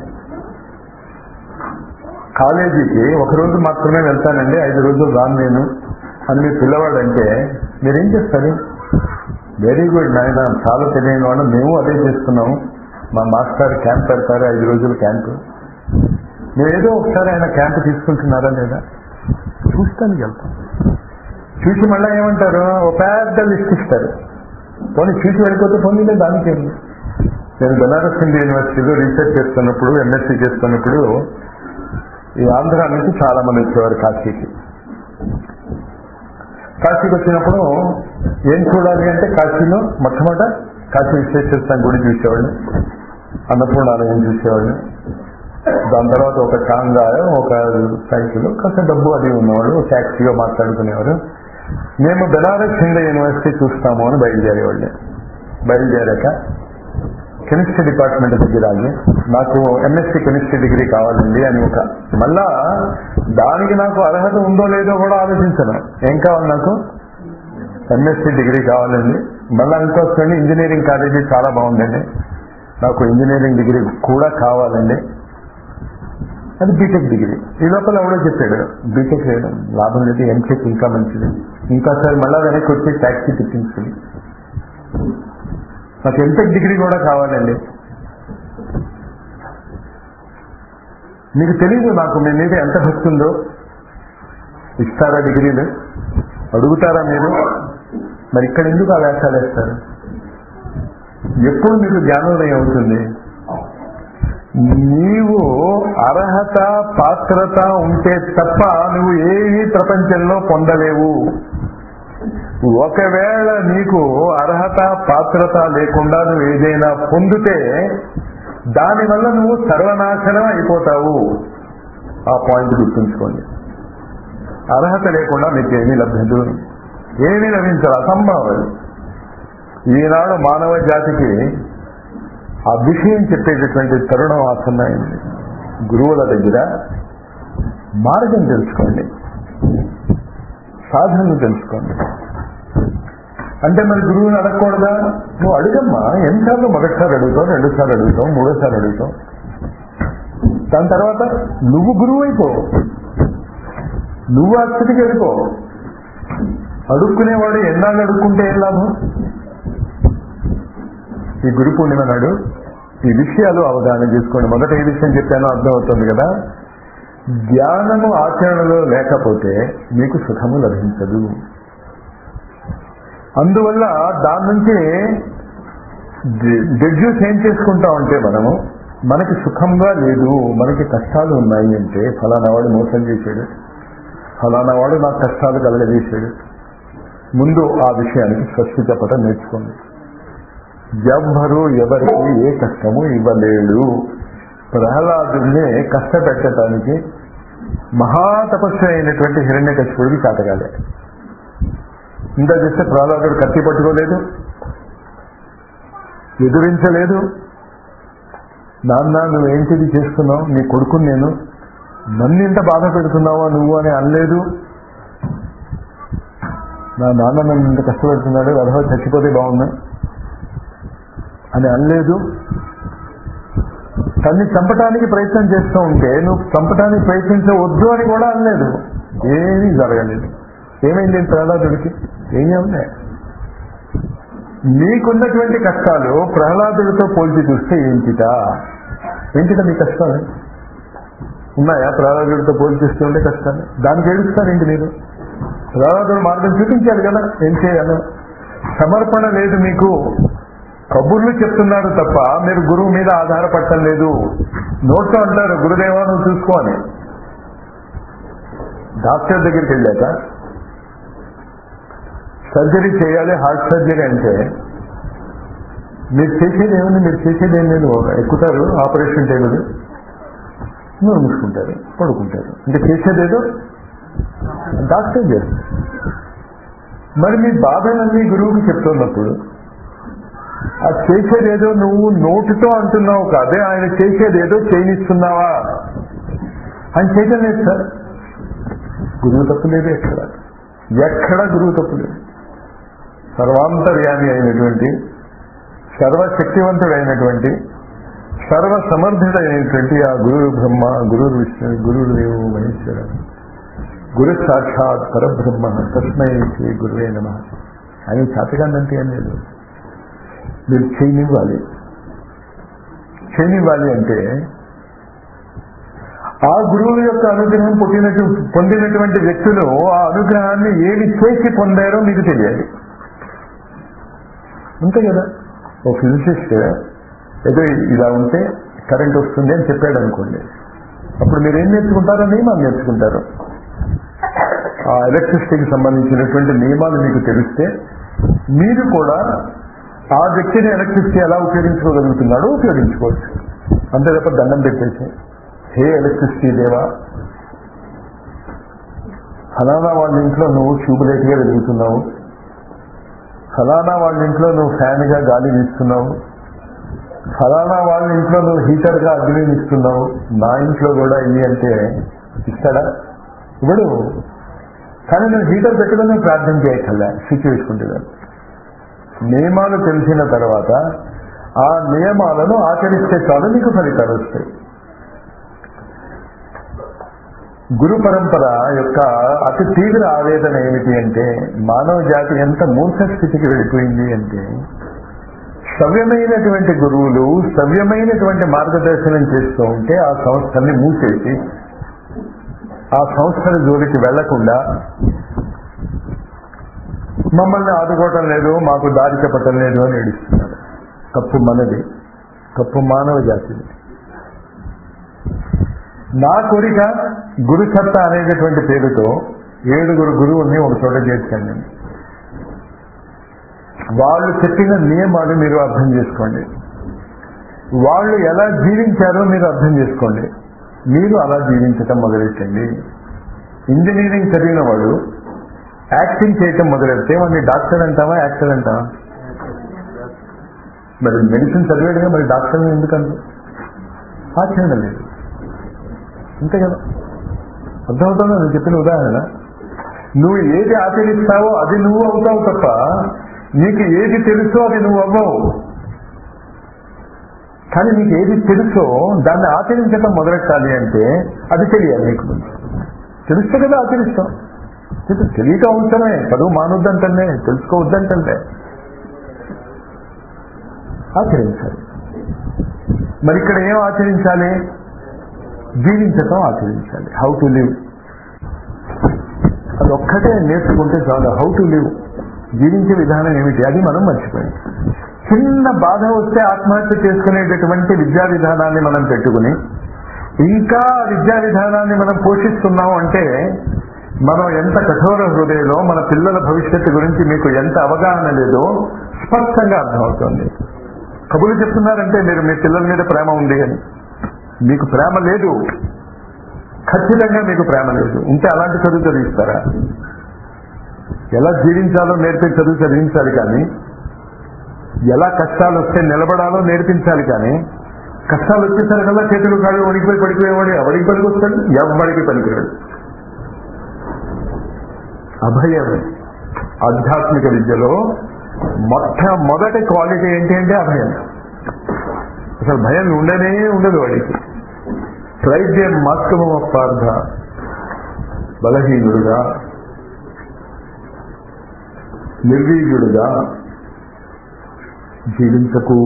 కాలేజీకి ఒకరోజు మాత్రమే వెళ్తానండి, ఐదు రోజులు రాను నేను అని మీ పిల్లవాడు అంటే మీరేం చేస్తారు? వెరీ గుడ్ నాయన, చాలా తెలియని వాడు, మేము అదే చేస్తున్నాము. మా మాస్టర్ క్యాంప్ పెడతారు, ఐదు రోజులు క్యాంపు. మీరు ఏదో ఒకసారి ఆయన క్యాంపు తీసుకుంటున్నారా లేదా చూస్తానికి వెళ్తాం. చూసి మళ్ళీ ఏమంటారు, ఓ పెద్ద లిస్ట్ ఇస్తారు. పోనీ చూసి వెళ్ళిపోతే పోనీ దానికి ఏంటి. నేను బెనారస్ హిందూ యూనివర్సిటీలో రీసెర్చ్ చేస్తున్నప్పుడు, ఎంఎస్సీ చేస్తున్నప్పుడు ఈ ఆంధ్ర నుంచి చాలా మంది వచ్చేవారు కాశీకి. కాశీకి వచ్చినప్పుడు ఏం చూడాలి అంటే కాశీలో మొట్టమొదట కాశీ విశ్వేశ్వర గుడి చూసేవాళ్ళు, అన్నపూర్ణాలయం చూసేవాళ్ళు. దాని తర్వాత ఒక కాంగాయ, ఒక సైకిల్, కాస్త డబ్బు అది ఉన్నవాళ్ళు ట్యాక్సీగా మాట్లాడుకునేవారు. మేము బెనారస్ హిందూ యూనివర్సిటీ చూస్తాము అని బయలుదేరేవాళ్ళు. బయలుదేరాక కెమిస్ట్రీ డిపార్ట్మెంట్ దగ్గర ఆగి, నాకు ఎంఎస్సీ కెమిస్ట్రీ డిగ్రీ కావాలండి అని ఒక, మళ్ళా దానికి నాకు అర్హత ఉందో లేదో కూడా ఆలోచించను. ఏం కావాలి నాకు? ఎంఎస్సీ డిగ్రీ కావాలండి. మళ్ళా ఇంకొకటి ఇంజనీరింగ్ కాలేజీ చాలా బాగుందండి, నాకు ఇంజనీరింగ్ డిగ్రీ కూడా కావాలండి. అది బీటెక్ డిగ్రీ. ఈ లోపల ఎవడో చెప్పాడు బీటెక్ లేదు, లాభం లేదు, ఎంటెక్ ఇంకా మంచిది. ఇంకోసారి మళ్ళా వెనక్కి వచ్చి ట్యాక్సీ తిప్పించుకుని నాకు ఎంటెక్ డిగ్రీ కూడా కావాలండి. మీకు తెలీదు నాకు మీ మీద ఎంత భక్తి ఉందో. ఇస్తారా డిగ్రీలు? అడుగుతారా మీరు? మరి ఇక్కడ ఎందుకు ఆ వేషాలు వేస్తారు? ఎప్పుడు మీకు జ్ఞానోదయం అవుతుంది? నీవు అర్హత పాత్రత ఉంటే తప్ప నువ్వు ఏమీ ప్రపంచంలో పొందలేవు. ఒకవేళ నీకు అర్హత పాత్రత లేకుండా నువ్వు ఏదైనా పొందితే దానివల్ల నువ్వు సర్వనాశనం అయిపోతావు. ఆ పాయింట్ గుర్తుంచుకోండి. అర్హత లేకుండా మీకు ఏమీ లభ్యదు, ఏమీ లభించదు, అసంభవం. ఈనాడు మానవ జాతికి ఆ విషయం చెప్పేటటువంటి తరుణం ఆసన్నమైంది. గురువుల దగ్గర మార్గం తెలుసుకోండి, సాధనలు తెలుసుకోండి. అంటే మరి గురువుని అడగకూడదా? నువ్వు అడుగమ్మా. ఎన్నిసార్లు? మొదటిసారి అడుగుతావు, రెండుసార్లు అడుగుతావు, మూడోసారి అడుగుతావు. దాని తర్వాత నువ్వు గురువు అయిపో, నువ్వు ఆ స్థితికి వెళ్ళిపో. అడుక్కునేవాడు ఎన్నాళ్ళు అడుక్కుంటే ఏం లాభం? ఈ గురు పూర్ణిమ నాడు ఈ విషయాలు అవగాహన చేసుకోండి. మొదట ఏ విషయం చెప్పానో అర్థమవుతుంది కదా. జ్ఞానము ఆచరణలో లేకపోతే మీకు సుఖము లభించదు. అందువల్ల దాని నుంచి డెడ్యూస్ ఏం చేసుకుంటా ఉంటే మనము, మనకి సుఖంగా లేదు, మనకి కష్టాలు ఉన్నాయి అంటే ఫలానా వాడు మోసం చేశాడు, ఫలానా వాడు నాకు కష్టాలు కలగజేశాడు. ముందు ఆ విషయానికి స్పష్టి చెప్పటం నేర్చుకోండి. ఎవ్వరూ ఎవరికి ఏ కష్టము ఇవ్వలేడు. ప్రహ్లాదుల్ని కష్టపెట్టడానికి మహాతపస్సు అయినటువంటి హిరణ్యకశిపుడికి కాటగాలే. ఇంత చేస్తే ప్రహ్లాదుడు కత్తి పట్టుకోలేదు, ఎదురించలేదు. నాన్న నువ్వేంటిది చేస్తున్నావు, నీ కొడుకుని నేను, నన్ను ఇంత బాధ పెడుతున్నావా నువ్వు అని అనలేదు. నా నాన్న నన్ను ఇంత కష్టపెడుతున్నాడు, అర్హ చచ్చిపోతే బాగున్నా అని అనలేదు. తన్ని చంపటానికి ప్రయత్నం చేస్తూ ఉంటే నువ్వు చంపటానికి ప్రయత్నించవద్దు అని కూడా అనలేదు. ఏమీ జరగలేదు. ఏమైంది ప్రహ్లాదుడికి? ఏమీ ఉన్నాయి. మీకున్నటువంటి కష్టాలు ప్రహ్లాదుడితో పోల్చి చూస్తే ఏంటిట ఏంటిట మీ కష్టాలు ఉన్నాయా? ప్రహ్లాదుడితో పోల్చి చూస్తూ ఉంటే కష్టాలు. దానికి ఏడుస్తారేంటి మీరు? ప్రహ్లాదుడు మార్గం చూపించాలి కదా, ఏం చేయాలో. సమర్పణ లేదు మీకు. కబుర్లు చెప్తున్నారు తప్ప మీరు గురువు మీద ఆధారపడటం లేదు. నోట్తో అంటారు గురుదేవా నువ్వు చూసుకో అని. డాక్టర్ దగ్గరికి వెళ్ళాక సర్జరీ చేయాలి, హార్ట్ సర్జరీ అంటే మీరు చేసేది ఏముంది? మీరు చేసేది ఏం లేదు. ఎక్కుతారు ఆపరేషన్ టేబుల్, నూరు మూసుకుంటారు, పడుకుంటారు. ఇంకా చేసేదేదో డాక్టర్ చేస్తారు. మరి మీ బాధలన్నీ గురువుకి చెప్తున్నప్పుడు ఆ చేసేదేదో నువ్వు నోటితో అంటున్నావు కాదే, ఆయన చేసేదేదో చేయనిస్తున్నావా? ఆయన చేయటం లేదు సార్. గురువు తప్పు లేదు ఎక్కడ ఎక్కడ గురువు తప్పు లేదు. సర్వాంతర్యామి అయినటువంటి, సర్వశక్తివంతుడైనటువంటి, సర్వ సమర్థుడైనటువంటి ఆ గురు బ్రహ్మ, గురు విష్ణు, గురు దేవు మహేశ్వర, గురు సాక్షాత్ పరబ్రహ్మ తస్మై శ్రీ గురువే నమః. ఆయన చాతకాన్నంటే ఏం లేదు. మీరు చేయనివ్వాలి. చేయనివ్వాలి అంటే ఆ గురువు యొక్క అనుగ్రహం పుట్టినట్టు పొందినటువంటి వ్యక్తులు ఆ అనుగ్రహాన్ని ఏమి చేసి పొందారో మీకు తెలియాలి. అంతే కదా. ఓ ఫిజిసిస్ట్ ఏదో ఇలా ఉంటే కరెంట్ వస్తుంది అని చెప్పాడు అనుకోండి, అప్పుడు మీరు ఏం నేర్చుకుంటారో నియమాలు నేర్చుకుంటారు. ఆ ఎలక్ట్రిసిటీకి సంబంధించినటువంటి నియమాలు మీకు తెలిస్తే మీరు కూడా ఆ వ్యక్తిని ఎలక్ట్రిసిటీ ఎలా ఉపయోగించుకోగలుగుతున్నాడో ఉపయోగించుకోవచ్చు. అంతే తప్ప దండం పెట్టేసి హే ఎలక్ట్రిసిటీ దేవా, ఫలానా వాళ్ళ ఇంట్లో నువ్వు ట్యూబ్లైట్గా వెలుగుతున్నావు, ఫలానా వాళ్ళ ఇంట్లో నువ్వు ఫ్యాన్గా గాలి వీస్తున్నావు, ఫలానా వాళ్ళ ఇంట్లో నువ్వు హీటర్గా అగ్ని ఇస్తున్నావు, నా ఇంట్లో కూడా ఇవి అంటే ఇస్తాడా? ఇప్పుడు కానీ నువ్వు హీటర్ పెట్టడం ప్రార్థన చేయక్కర్లే, స్విచ్ వేసుకుంటున్నాను. నియమాలు తెలిసిన తర్వాత ఆ నియమాలను ఆచరిస్తే చాలు నీకు ఫలితాలు వస్తాయి. గురు పరంపర యొక్క అతి తీవ్ర ఆవేదన ఏమిటి అంటే, మానవ జాతి ఎంత మూర్ఖ స్థితికి వెళ్ళిపోయింది అంటే, సవ్యమైనటువంటి గురువులు సవ్యమైనటువంటి మార్గదర్శనం చేస్తూ ఉంటే ఆ సంస్థల్ని మూసేసి ఆ సంస్థల జోలికి వెళ్లకుండా మమ్మల్ని ఆదుకోవటం లేదు, మాకు దారి చెప్పటం లేదు అని ఏడుస్తున్నారు. తప్పు మనది, తప్పు మానవ జాతిది. నా కోరిక గురు సత్తా అనేటటువంటి పేరుతో ఏడుగురు గురువుల్ని ఒక చోట చేర్చండి. వాళ్ళు చెప్పిన నియమాలు మీరు అర్థం చేసుకోండి. వాళ్ళు ఎలా జీవించారో మీరు అర్థం చేసుకోండి. మీరు అలా జీవించటం మొదలెట్టండి. ఇంజనీరింగ్ చదివిన వాడు యాక్టింగ్ చేయటం మొదలెడితే వాడిని డాక్టర్ అంటావా, యాక్టర్ అంటావా? మరి మెడిసిన్ చదివాడుగా, మరి డాక్టర్ ఎందుకంటే ఆచరణ లేదు. అంతే కదా. అర్థమవుతుందా నేను చెప్పిన ఉదాహరణ? నువ్వు ఏది ఆచరిస్తావో అది నువ్వు అవుతావు తప్ప నీకు ఏది తెలుసో అది నువ్వు అవ్వవు. కానీ నీకు ఏది తెలుసో దాన్ని ఆచరించడం మొదలెట్టాలి అంటే అది తెలియాలి. నీకు తెలుస్తే కదా ఆచరిస్తాం. తెలియక అవసరమే. చదువు మానొద్దంటే, తెలుసుకోవద్దంటే ఆచరించాలి. మరి ఇక్కడ ఏం ఆచరించాలి? జీవించటం ఆచరించాలి. హౌ టు లివ్ అది ఒక్కటే నేర్చుకుంటే చాలు. హౌ టు లివ్, జీవించే విధానం ఏమిటి అది మనం మర్చిపోయాం. చిన్న బాధ వస్తే ఆత్మహత్య చేసుకునేటటువంటి విద్యా విధానాన్ని మనం పెట్టుకుని ఇంకా విద్యా విధానాన్ని మనం పోషిస్తున్నాం అంటే మనం ఎంత కఠోర హృదయంలో, మన పిల్లల భవిష్యత్తు గురించి మీకు ఎంత అవగాహన లేదో స్పష్టంగా అర్థమవుతుంది. కబుర్లు చెప్తున్నారంటే మీరు మీ పిల్లల మీద ప్రేమ ఉంది అని. మీకు ప్రేమ లేదు, ఖచ్చితంగా మీకు ప్రేమ లేదు. ఉంటే అలాంటి చదువు చదివిస్తారా? ఎలా జీవించాలో నేర్పే చదువు చదివించాలి కానీ, ఎలా కష్టాలు వస్తే నిలబడాలో నేర్పించాలి కానీ, కష్టాలు వచ్చేసరికల్లా చేతులు కాళ్ళు వణికిపోయి పడిపోయేవాడు ఎవరికి పనికి వస్తాడు? ఎవరికి పనికిరాడు. అభయం, ఆధ్యాత్మిక విద్యలో మొట్టమొదటి క్వాలిటీ ఏంటి అంటే అభయం. అసలు భయం ఉండనే ఉండదు వాడికి. త్రైద్యం మాస్కమం పార్థ, బలహీనుడుగా నిర్వీర్యుడుగా జీవించకు.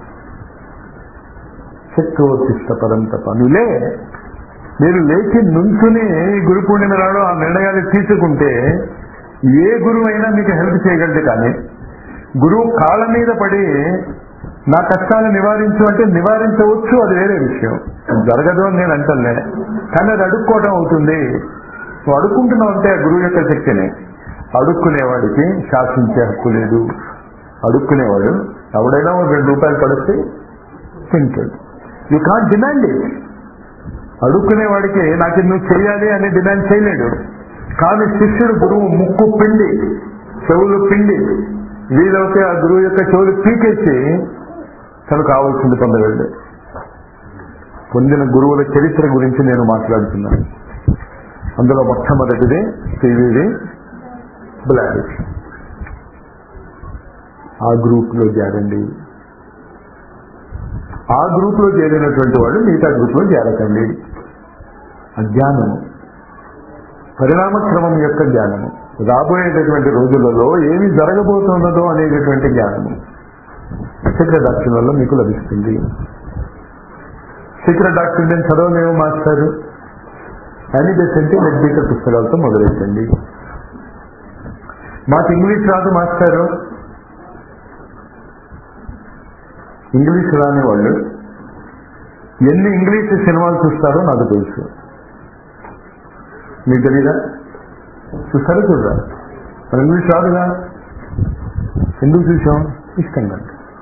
శక్తోత్తిష్ట పరంతప, నులే. మీరు లేచి నుంచుని గురు పూర్ణిమ నాడు ఆ నిర్ణయాలు తీసుకుంటే ఏ గురువు అయినా మీకు హెల్ప్ చేయగలదు. కానీ గురువు కాళ్ళ మీద పడి నా కష్టాలు నివారించు అంటే నివారించవచ్చు, అది వేరే విషయం. జరగదు అని నేను అంటలే, కానీ అది అడుక్కోవడం అవుతుంది. నువ్వు అడుక్కుంటున్నావు అంటే ఆ గురువు యొక్క శక్తిని. అడుక్కునేవాడికి శాసించే హక్కు లేదు. అడుక్కునేవాడు ఎవడైనా ఒక రెండు రూపాయలు పడితే తింటాడు. You can't demand it. అడుక్కునేవాడికి నాకు నువ్వు చేయాలి అని డిమాండ్ చేయలేడు. కానీ శిష్యుడు గురువు ముక్కు పిండి చెవులు పిండి వీలైతే ఆ గురువు యొక్క చెవులు పీకేసి తను కావాల్సింది పొందగలడు. పొందిన గురువుల చరిత్ర గురించి నేను మాట్లాడుతున్నాను. అందులో మొట్టమొదటిది సివివి బ్లాడిస్. ఆ గ్రూప్ లో చేరండి. ఆ గ్రూప్ లో చేరినటువంటి వాళ్ళు మిగతా గ్రూప్ లో చేరకండి. అజ్ఞానము, పరిణామక్రమం యొక్క జ్ఞానము, రాబోయేటటువంటి రోజులలో ఏమి జరగబోతున్నదో అనేటటువంటి జ్ఞానము శీఘ్ర డాక్టర్లలో మీకు లభిస్తుంది. శీఘ్ర డాక్టర్ నేను చదవలేము మాస్టారు అని బెసంటే నిర్భీత పుస్తకాలతో మొదలెట్టండి. మాకు ఇంగ్లీష్ రాదు మాస్టారు. ఇంగ్లీష్ రాని వాళ్ళు ఎన్ని ఇంగ్లీష్ సినిమాలు చూస్తారో నాకు తెలుసు. మీకు తెలీదా? చూస్తారో చూడరా? మరి ఇంగ్లీష్ రాదుగా, ఎందుకు చూసాం? ఇష్టంగా.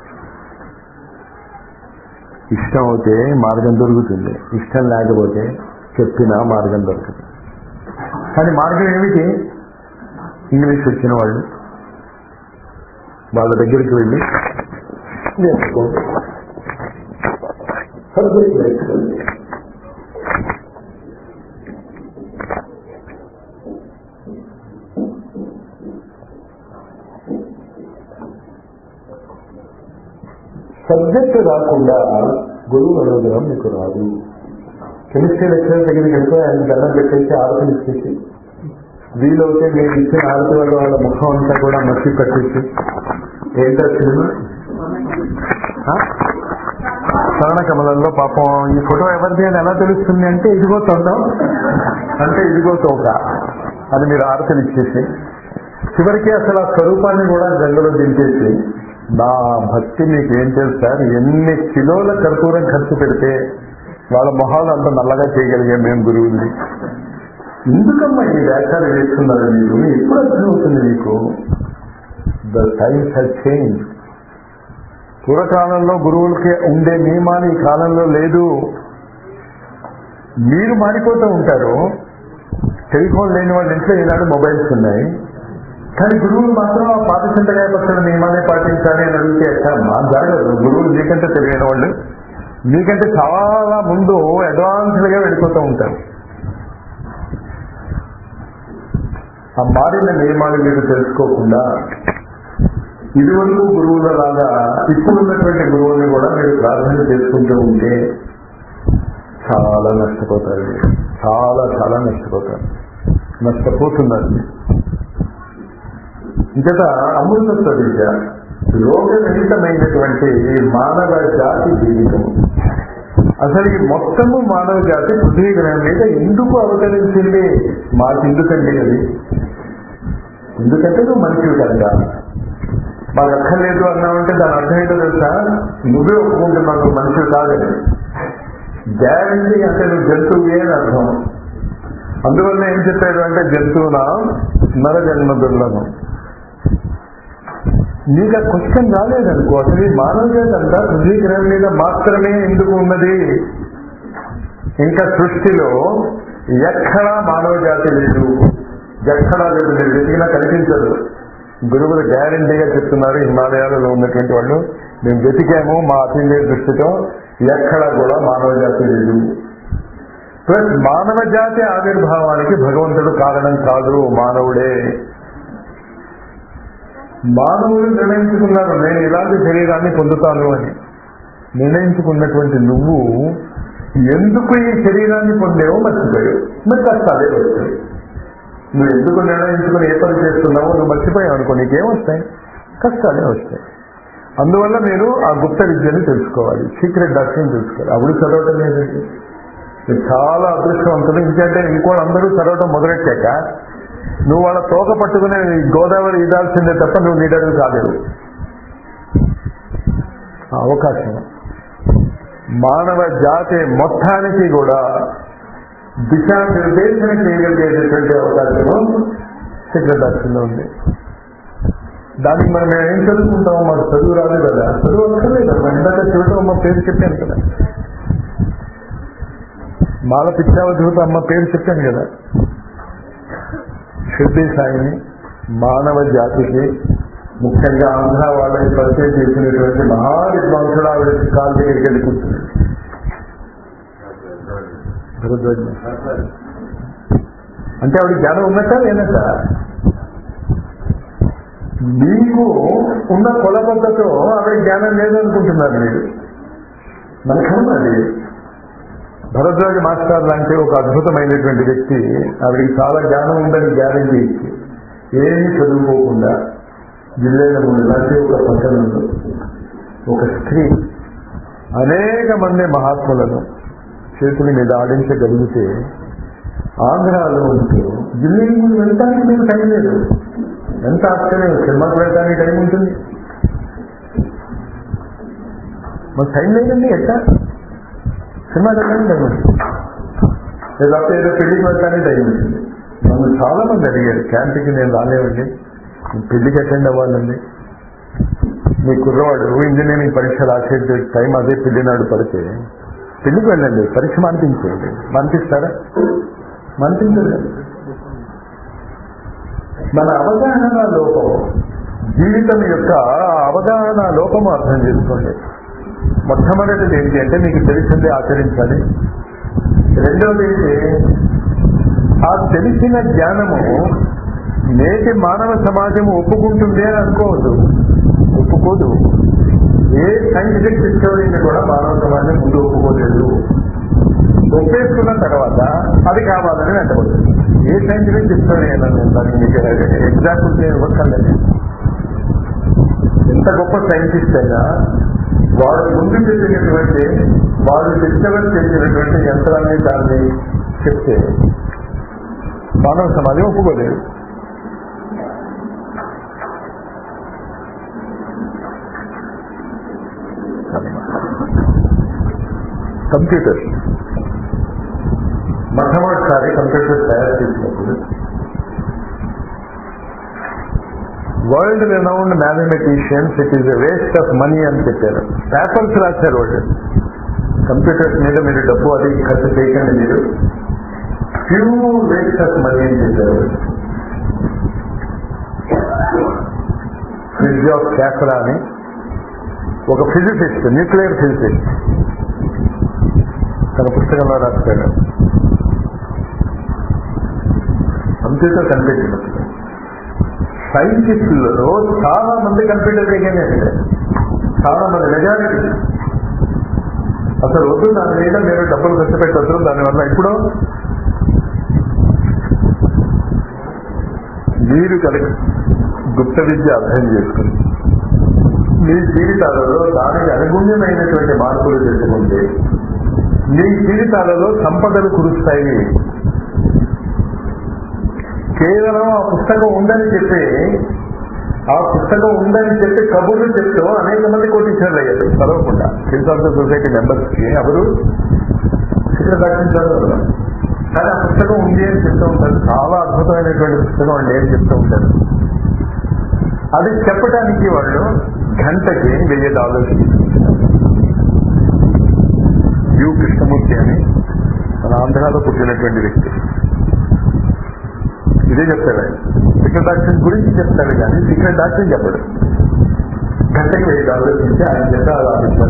ఇష్టం అవుతే మార్గం దొరుకుతుంది, ఇష్టం లేకపోతే చెప్పినా మార్గం దొరకదు. కానీ మార్గం ఏమిటి? ఇంగ్లీష్ వచ్చిన వాళ్ళు వాళ్ళ దగ్గరికి వెళ్ళి నేర్చుకోండి. సబ్జెక్ట్ నేర్చుకోండి. సబ్జెక్ట్ రాకుండా గురువు అనుగ్రహం మీకు రాదు. కెమిస్ట్రీ లెక్చరర్ దగ్గరికి వెళ్తే ఆయన దండం పెట్టేసి ఆరతి ఇచ్చేసి వీలవుతే మీరు ఇచ్చిన ఆరతి వల్ల వాళ్ళ ముఖం అంతా కూడా మట్టి కట్టేసి ఏంటో సినిమా శరణ కమలంలో పాపం ఈ ఫోటో ఎవరిది అని ఎలా తెలుస్తుంది అంటే ఇదిగో తొండం అంటే ఇదిగో తోక అని మీరు ఆరతలు ఇచ్చేసి చివరికి అసలు ఆ స్వరూపాన్ని కూడా గంగలో దించేసి నా భక్తి మీకు ఏం తెలుసు సార్, ఎన్ని కిలోల కర్పూరం ఖర్చు పెడితే వాళ్ళ మొహాలు అంత నల్లగా చేయగలిగాం మేము గురువుని. ఎందుకమ్మా ఈ వ్యాఖ్యాలు వేస్తున్నారు మీరు? ఎప్పుడు అర్థమవుతుంది మీకు? The times have change. పూర్వకాలంలో గురువులకి ఉండే నియమాలు ఈ కాలంలో లేదు. మీరు మారిపోతూ ఉంటారు. టెలిఫోన్ లేని వాళ్ళ ఇంట్లో ఈనాడు మొబైల్స్ ఉన్నాయి. కానీ గురువులు మాత్రం ఆ పాత చింతకాయ పక్షుల నియమాలే పాటించాలి అని అడిగితే మా జరగదు. గురువులు మీకంటే తెలియని వాళ్ళు, మీకంటే చాలా ముందు అడ్వాన్స్డ్ గా వెళ్ళిపోతూ ఉంటారు. ఆ మారిన నియమాలు మీరు తెలుసుకోకుండా ఇదివరకు గురువుల లాగా ఇప్పుడున్నటువంటి గురువుని కూడా మీరు ప్రార్థన చేసుకుంటూ ఉంటే చాలా నష్టపోతారు. చాలా చాలా నష్టపోతారు. నష్టపోతున్నారు. ఇంకట అమృతత్వ విద్య రోగరహితమైనటువంటి ఈ మానవ జాతి జీవితము. అసలు ఈ మొత్తము మానవ జాతి పృథ్వీ గ్రహం మీద ఎందుకు అవతరించింది? మాకెందుకండి అది? ఎందుకంటే నువ్వు మనిషివి కనుక. మాకు అక్కర్లేదు అన్నామంటే దాని అర్థం ఏంటో తెలుసా? నువ్వే ఒప్పుకుంటున్నావు నువ్వు మనిషివి కాదని. గ్యారంటీ అంటే నువ్వు జంతువుే అని అర్థం. అందువల్ల ఏం చెప్పాడు అంటే జంతువున నర జన్మ దుర్లభం. నీకు ఆ క్వశ్చన్ రాలేదనుకో, అసలు ఈ మానవ జాతి అంతా పృథ్వీ గ్రహం మీద మాత్రమే ఎందుకు ఉన్నది? ఇంకా సృష్టిలో ఎక్కడా మానవ జాతి లేదు, ఎక్కడా లేదు. మీరు వెతికినా కనిపించదు. గురువులు గ్యారంటీగా చెప్తున్నారు, హిమాలయాలలో ఉన్నటువంటి వాళ్ళు మేము వెతికాము మా అతీంద్రియ దృష్టితో ఎక్కడా కూడా మానవ జాతి లేదు. ప్లస్ మానవ జాతి ఆవిర్భావానికి భగవంతుడు కారణం కాదు, మానవుడే. మానవులు నిర్ణయించుకున్నారు నేను ఇలాంటి శరీరాన్ని పొందుతాను అని. నిర్ణయించుకున్నటువంటి నువ్వు ఎందుకు ఈ శరీరాన్ని పొందేవో మర్చిపోయావు. మరి కష్టాలే వస్తాయి. నువ్వు ఎందుకు నిర్ణయించుకుని ఏ పని చేస్తున్నావో నువ్వు మర్చిపోయావు అనుకో, నీకేమొస్తాయి? కష్టాలే వస్తాయి. అందువల్ల మీరు ఆ గుప్త విద్యను తెలుసుకోవాలి, సీక్రెట్ డాక్టర్ని తెలుసుకోవాలి. అప్పుడు చదవటం లేదండి, మీరు చాలా అదృష్టవంతులు. ఇంకంటే ఇంకోళ్ళు అందరూ చదవటం మొదలెట్టాక నువ్వు వాళ్ళ తోక పట్టుకునే గోదావరి ఇదాల్సిందే తప్ప నువ్వు లీడర్ కాలేవు. అవకాశం మానవ జాతి మొత్తానికి కూడా దిశానిర్దేశన చేయగలిగేటటువంటి అవకాశము సీక్రెట్ డాక్టర్లో ఉంది. దానికి మనం ఏం చదువుకుంటామో మాకు చదువు రాదు కదా, చదువు అక్కర్లేదమ్మా. ఇందాక చూడటం అమ్మ పేరు చెప్పాను కదా, మాల పిచ్చావధూత అమ్మ పేరు చెప్పాను కదా. షిర్డీ సాయిని మానవ జాతికి ముఖ్యంగా ఆంధ్ర వాళ్ళని పరిచయం చేసినటువంటి మహా విద్వాంసుడు ఆవిడ కాళ్ళ దగ్గరికి వెళ్ళి కూర్చున్నాడు. అంటే ఆవిడ జ్ఞానం ఉన్నట్ట లేనట? మీకు ఉన్న కొలబద్దతో ఆవిడ జ్ఞానం లేదనుకుంటున్నారు మీరు. మనకన్నది భరద్వాజ మాస్టర్ లాంటి ఒక అద్భుతమైనటువంటి వ్యక్తి ఆవిడికి చాలా జ్ఞానం ఉందని గ్యారంటీ ఇచ్చి ఏమీ చదువుకోకుండా జిల్లేల ముందు లాంటి ఒక పట్టణంలో ఒక స్త్రీ అనేక మంది మహాత్ములను చేతుల మీద ఆడించగలిగితే ఆంధ్రాలో ఉంటూ జిల్లేల ముందు వెళ్ళడానికి మీకు టైం లేదు. ఎంత ఆశ్చర్యం, సినిమాకి వెళ్ళడానికి టైం ఉంటుంది, మాకు టైం లేదండి. ఎట్లా సినిమా వెళ్ళడానికి టైం ఉంటుంది, లేకపోతే ఏదో పెళ్లికి వెళ్ళడానికి టైం ఉంటుంది. నన్ను చాలా మంది అడిగారు, క్యాంప్కి నేను రాలేవండి, పెళ్లికి అటెండ్ అవ్వాలండి. మీ కుర్రవాడు ఇంజనీరింగ్ పరీక్ష రాసే టైం అదే పెళ్లి నాడు పడితే పెళ్లికి వెళ్ళండి, పరీక్ష మానిపించేయండి. మానిపిస్తారా? మానిపించండి. మన అవగాహన లోపం, జీవితం యొక్క అవగాహన లోపము అర్థం చేసుకోండి. మొట్టమొదటిది ఏంటి అంటే మీకు తెలిసిందే ఆచరించాలి. రెండవది ఏంటి, ఆ తెలిసిన జ్ఞానము నేటి మానవ సమాజం ఒప్పుకుంటుంది అని అనుకోవద్దు, ఒప్పుకోదు. ఏ సైంటిఫిక్ డిస్కవరీని కూడా మానవ సమాజం ముందు ఒప్పుకోలేదు. ఒప్పేసుకున్న తర్వాత అది కావాలని వెంటబడుతుంది. ఏ సైంటిఫిక్ డిస్కవరీ అయినా దానికి మీకు ఎగ్జాంపుల్స్ నేను ఇవ్వక్కర్లేదు. ఎంత గొప్ప సైంటిస్ట్ అయినా వాడు ముందు చెప్పినటువంటి వాడు డిస్కవర్ చేసినటువంటి యంత్రాన్ని దాన్ని చెప్తే మానవ సమాజం ఒప్పుకోలేదు. కంప్యూటర్స్ మొట్టమొదటిసారి కంప్యూటర్స్ తయారు చేసినప్పుడు world renowned mathematicians it is a waste of money అని చెప్పారు. పేపర్స్ రాశారు వాళ్ళు, కంప్యూటర్స్ మీద మీరు డబ్బు అది ఖర్చు చేయకండి, మీరు ప్యూర్ వేస్ట్ ఆఫ్ మనీ అని చెప్పారు. ఫ్రిడ్జ్ ఆఫ్ క్యాఫ్రా అని ఒక ఫిజిసిస్ట్, న్యూక్లియర్ ఫిజిసిస్ట్ తన పుస్తకంలో రాస్తాడు. కంప్యూటర్ కనిపెట్టినప్పుడు సైంటిస్టులలో చాలా మంది కంప్యూటర్ ఎగేనే, చాలా మంది మెజారిటీ అసలు వద్దు, దాని మీద మీరు డబ్బులు ఖర్చు పెట్టద్దు. దానివల్ల ఇప్పుడు మీరు కలిగి గుప్త విద్య అర్థం చేసుకుని మీ జీవితాలలో దానికి అనుగుణ్యమైనటువంటి మార్పులు తెచ్చుకుంటే మీ జీవితాలలో సంపదలు కురుస్తాయి. కేవలం ఆ పుస్తకం ఉందని చెప్పి ఆ పుస్తకం ఉందని చెప్పి కబుర్లు చెప్తూ అనేక మంది కోటీశ్వరులు అయ్యారు చదవకుండా. ఫిలాసఫీ సొసైటీ మెంబర్స్ కి ఎవరు ఇక్కడ దర్శించారు, కానీ ఆ పుస్తకం ఉంది అని చెప్తూ ఉంటారు. చాలా అద్భుతమైనటువంటి పుస్తకం అండి అని చెప్తూ ఉంటారు. అది చెప్పడానికి వాళ్ళు గంటకి వెయ్యి డాలర్స్. యు కృష్ణమూర్తి అని మన ఆంధ్రాలో పుట్టినటువంటి వ్యక్తి ఇదే చెప్తాడు. ఆయన సీక్రెట్ డాక్టర్ గురించి చెప్తాడు, కానీ సీక్రెట్ డాక్టర్ చెప్పడు. గంటకి వెయ్యి డాలర్స్ ఇచ్చి ఆయన చెప్పి అలా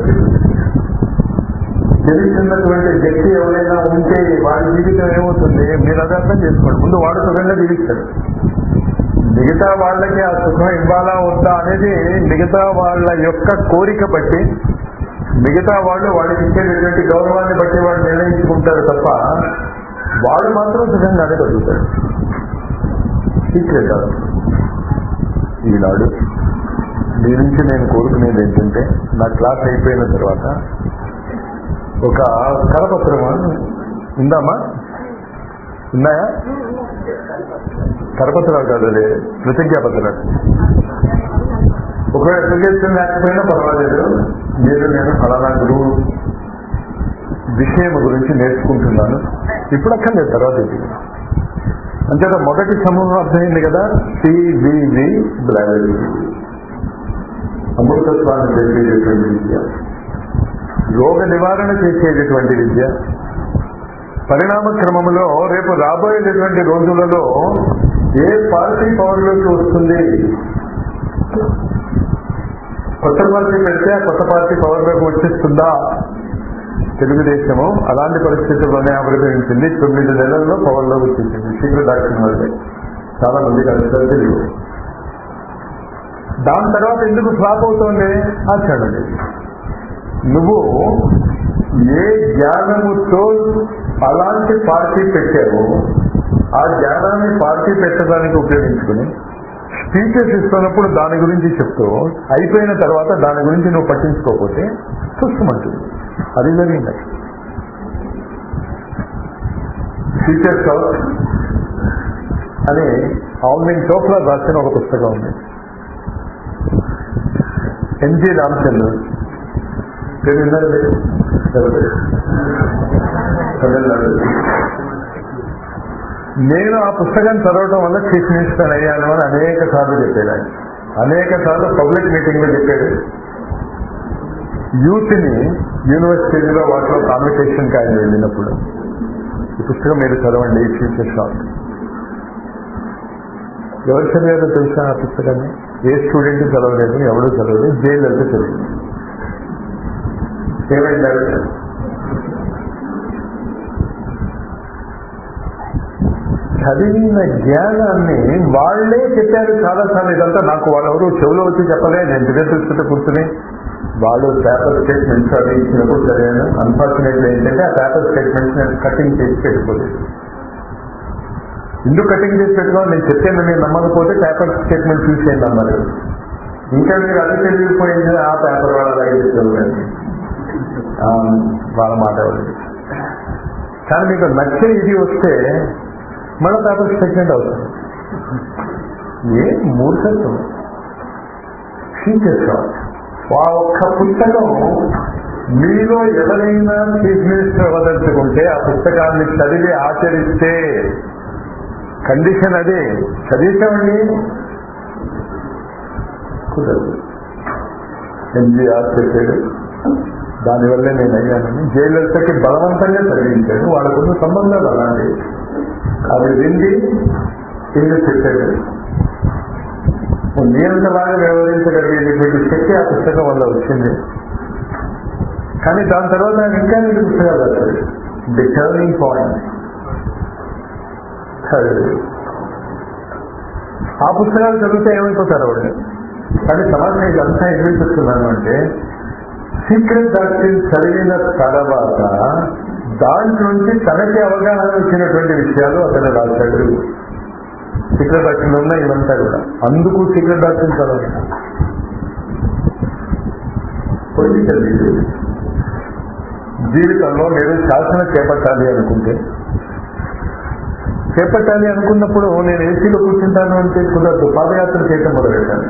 తెలిసినటువంటి వ్యక్తి ఎవరైనా ఉంటే వాడి జీవితం ఏమవుతుంది మీరు అది అర్థం చేసుకోండి. ముందు వాడు సుఖంగా జీవిస్తాడు. మిగతా వాళ్ళకి ఆ సుఖం ఇవ్వాలా వద్దా అనేది మిగతా వాళ్ళ యొక్క కోరిక బట్టి, మిగతా వాళ్ళు వాళ్ళకి ఇచ్చేటటువంటి గౌరవాన్ని బట్టి వాళ్ళు నిర్ణయించుకుంటారు తప్ప వాళ్ళు మాత్రం సుఖంగానే బతుకుతారు. సీక్రెట్ ఈనాడు మీ నుంచి నేను కోరుకునేది ఏంటంటే, నా క్లాస్ అయిపోయిన తర్వాత ఒక కరపత్రమా ఉందామా? ఉన్నాయా? కరపత్రాలు కాదు, అదే ప్రతిజ్ఞాపత్రాలు. ఒకవేళ అప్లికేషన్ లేకపోయినా పర్వాలేదు, మీరు నేను ఫలానా గురువు విషయం గురించి నేర్చుకుంటున్నాను, ఇప్పుడు అక్కర్లేదు, తర్వాత ఇది అంతేత మొదటి సమూహం అర్థమైంది కదా. సివివి బ్లావెల్, అమృతత్వాన్ని చేసేటటువంటి విద్య, రోగ నివారణ చేసేటటువంటి విద్య. పరిణామ క్రమంలో రేపు రాబోయేటటువంటి రోజులలో ఏ పార్టీ పవర్లోకి వస్తుంది, కొత్త పార్టీ పెడితే ఆ కొత్త పార్టీ పవర్లోకి వచ్చేస్తుందా? తెలుగుదేశము అలాంటి పరిస్థితుల్లోనే ఆవిర్భవించింది. తొమ్మిది నెలల్లో పవర్లోకి వచ్చేసింది. సీక్రెట్ యాక్షన్ వల్లే చాలా మందికి అర్థాలు తెలియదు. దాని తర్వాత ఎందుకు ఫ్లాప్ అవుతోంది? ఆచరణ లేదు. నువ్వు ఏ జ్ఞానముతో అలాంటి పార్టీ పెట్టావో ఆ జ్ఞానాన్ని పార్టీ పెట్టడానికి ఉపయోగించుకుని స్పీచెస్ ఇస్తున్నప్పుడు దాని గురించి చెప్తూ అయిపోయిన తర్వాత దాని గురించి నువ్వు పట్టించుకోకపోతే చూస్తామంటుంది. అది జరిగింది. ఫ్యూచర్స్ అని ఆల్విన్ టోఫ్లర్ రాసిన ఒక పుస్తకం ఉంది. ఎన్జి రామచంద్రన్ పేరు విన్నారు? తమిళనాడు. నేను ఆ పుస్తకం చదవడం వల్ల చీఫ్ మినిస్టర్ అయ్యాను అని అనేక సార్లు చెప్పాడు ఆయన. అనేక సార్లు పబ్లిక్ మీటింగ్ లో చెప్పాడు. యూత్ ని యూనివర్సిటీలో వాటిలో కాన్వకేషన్ కి ఆయన వెళ్ళినప్పుడు ఈ పుస్తకం మీరు చదవండి, ఫ్యూచర్ షాక్. ఎవరు చదివారో తెలుసా ఆ పుస్తకాన్ని? ఏ స్టూడెంట్ చదవలేదు, ఎవరు చదవలేదు, జైలు వెళ్తే చదివింది. ఏమైందారు? చదివిన జ్ఞానాన్ని వాళ్లే చెప్పారు చాలాసార్లు. ఇదంతా నాకు వాళ్ళెవరు చెవులో వచ్చి చెప్పలే, నేను దిగేస్తుంటే కూర్చుని వాళ్ళు పేపర్ స్టేట్మెంట్స్ అవి ఇచ్చినప్పుడు చదివాను. అన్ఫార్చునేట్లీ ఏంటంటే ఆ పేపర్ స్టేట్మెంట్స్ నేను కటింగ్ చేసి పెట్టుకోలేదు. ఎందుకు కటింగ్ చేసి పెట్టుకోవాలి? నేను చెప్పాను, నేను నమ్మకపోతే పేపర్ స్టేట్మెంట్ చూసి ఏం నమ్మలేదు. ఇంకా మీరు అది తెలియకపోయింది, ఆ పేపర్ వాళ్ళ అలాగే చెప్తారు వాళ్ళ మాట వాళ్ళు. కానీ మీకు నచ్చే ఇది వస్తే మళ్ళీ పేపర్ స్టేట్మెంట్ అవుతుంది. ఏ మూర్ఖత్వం! Future shock. ఆ ఒక్క పుస్తకం మీలో ఎవరైనా చీఫ్ మినిస్టర్ అవ్వదలుచుకుంటే ఆ పుస్తకాన్ని చదివి ఆచరిస్తే కండిషన్ అదే. చదివించామండి కుదరదు. ఎన్జీఆర్ చెప్పాడు, దానివల్లే నేను అయ్యానని. జయలలితకి బలవంతంగా చదివించాడు. వాళ్ళకున్న సంబంధాలు అలాంటివి. అది విండి ఇంగ్లీష్ చెప్పాడు. నియంత్రణగా వ్యవహరించగలిగేటువంటి శక్తి ఆ పుస్తకం వల్ల వచ్చింది. కానీ దాని తర్వాత ఆయన ఇంకా రెండు పుస్తకాలు రాశాడు. The turning point. ఆ పుస్తకాలు చదివితే ఏమైపోతారు ఆవిడ. కానీ సమాజం ఇదంతా ఎదురు చెప్తున్నాను అంటే, సీక్రెట్ డాక్టర్ చదివిన తర్వాత దాంట్లోంచి తనకి అవగాహన వచ్చినటువంటి విషయాలు అతను రాశాడు. సీక్రెట్ డాక్టర్లు ఉన్నాయి ఇవంతా కూడా. అందుకు సీక్రెట్ డాక్టర్ చదవాలి. పొలిటికల్ లీడర్ జీవితంలో మీరు శాసన చేపట్టాలి అనుకుంటే, చేపట్టాలి అనుకున్నప్పుడు నేను ఏసీలో కూర్చుంటాను అంటే కుదరదు. పాదయాత్ర చేయటం మొదలెట్టాను.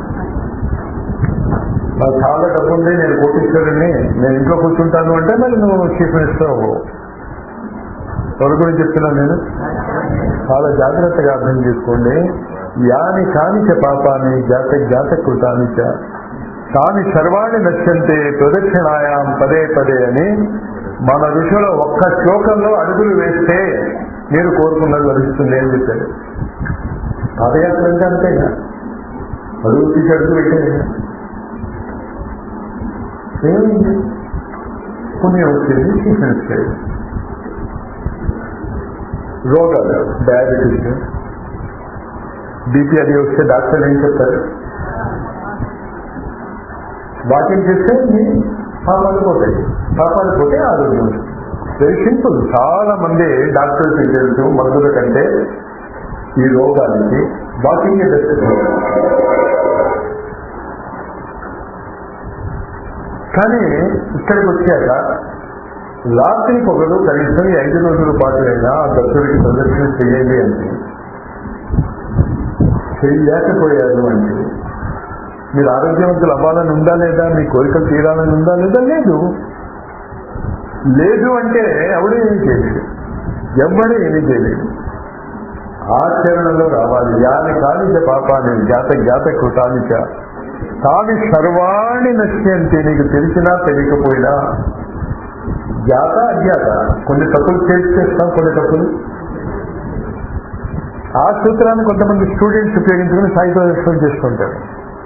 నాకు చాలా డబ్బు ఉంది, నేను కోటీశ్వరుని, నేను ఇంట్లో కూర్చుంటాను అంటే మరి నువ్వు చీఫ్ మినిస్టర్ అవ్వవు. ఎవరి గురించి చెప్తున్నాను నేను? చాలా జాగ్రత్తగా అర్థం చేసుకోండి. యాని కానిచ పాపాన్ని జాత జాత కృతానిచ తాని సర్వాణి నశ్యంతే ప్రదక్షిణాయాం పదే పదే అని మన ఋషుల ఒక్క శ్లోకంలో అడుగులు వేస్తే మీరు కోరుకున్నది లభిస్తుంది అని చెప్పారు. పాదయాత్ర అంటే అంతేగా, అడుగు తీసి అడుగు పెట్టే ఏమైంది? పుణ్యం వచ్చింది, చీఫ్ మినిస్టర్. రోగాలు, డయాబెటీస్, బీపీ అది వస్తే డాక్టర్లు ఏం చెప్తారు? వాకింగ్ చేస్తే మీ పాపాలు పోతాయి, పాపాలు పోతే ఆరోగ్యం. Very simple. చాలా మంది డాక్టర్స్ తెలుసు మందుల కంటే ఈ రోగానికి వాకింగ్ బెస్ట్. కానీ ఇక్కడికి వచ్చాక రాత్రి పొగలు కనీసం ఐదు రోజుల పాటు అయినా ఆ దత్తుడికి ప్రదర్శన చేయండి అంటే చేయలేకపోయారు అంటే మీరు ఆరోగ్యవంతులు అవ్వాలని ఉందా లేదా, మీ కోరికలు తీరాలని ఉందా లేదా? లేదు. లేదు అంటే ఎవడు ఏమీ చేయలేదు, ఎవడు ఏమీ చేయలేదు. ఆచరణలో రావాలి. యాని కాని పాపాన్ని జాత జాత కృతానిక తావి సర్వాణి నశ్యంతి. నీకు తెలిసినా తెలియకపోయినా జాత అజ్ఞాత. కొన్ని తప్పులు చేస్తాం, కొన్ని తప్పులు. ఆ సూత్రాన్ని కొంతమంది స్టూడెంట్స్ ఉపయోగించుకుని సాయి ప్రదర్శన చేసుకుంటారు.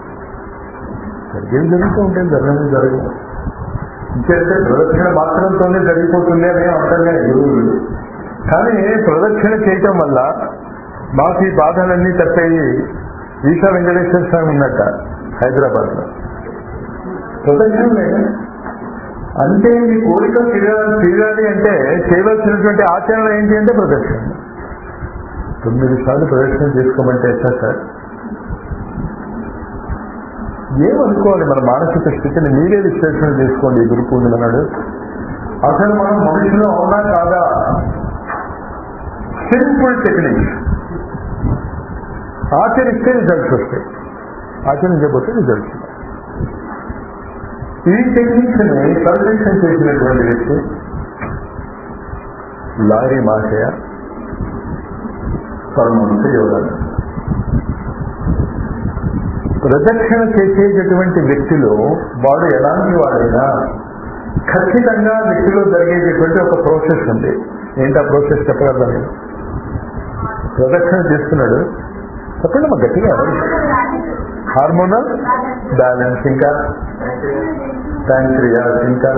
ఏం జరుగుతూ ఉంటుంది? జరగదు జరగదు ఇంకేంటే ప్రదక్షిణ మాత్రంతోనే జరిగిపోతుంది అని అంటలే గురువులు. కానీ ప్రదక్షిణ చేయటం వల్ల మాకు ఈ బాధలన్నీ తప్పాయి. ఈశా వెంకటేశ్వర స్వామి ఉన్నట్ట హైదరాబాద్ లో ప్రదక్షిణ లేదా అంటే మీ కోరికలు తీరాలి తీరాలి అంటే చేయవలసినటువంటి ఆచరణ ఏంటి అంటే ప్రదక్షిణ. తొమ్మిది సార్లు ప్రదక్షిణ చేసుకోమంటే ఎట్లా సార్? ఏమనుకోవాలి మన మానసిక స్థితిని? మీరే విశ్లేషణ చేసుకోండి. గురు పూర్ణిమ నాడు అసలు మనం మనుషులు అవునా కాదా? Simple technique. ఆచరిస్తే రిజల్ట్స్ వస్తాయి, ఆచరించకపోతే రిజల్ట్స్. ఈ టెక్నిక్స్ ని పర్ఫెక్షన్ చేసినటువంటి వ్యక్తి లారీ మాషయ పరమహంస యోగానంద. ప్రదక్షిణ చేసేటటువంటి వ్యక్తిలో వాడు ఎలాంటి వాడైనా ఖచ్చితంగా వ్యక్తిలో జరిగేటటువంటి ఒక ప్రాసెస్ ఉంది. ఏంటి ఆ ప్రాసెస్ చెప్పగలరా నేను? ప్రదక్షిణ చేస్తున్నాడు చెప్పండి మా గట్టిగా. హార్మోనల్ బ్యాలెన్స్, ఇంకా ప్యాంక్రియాస్, ఇంకా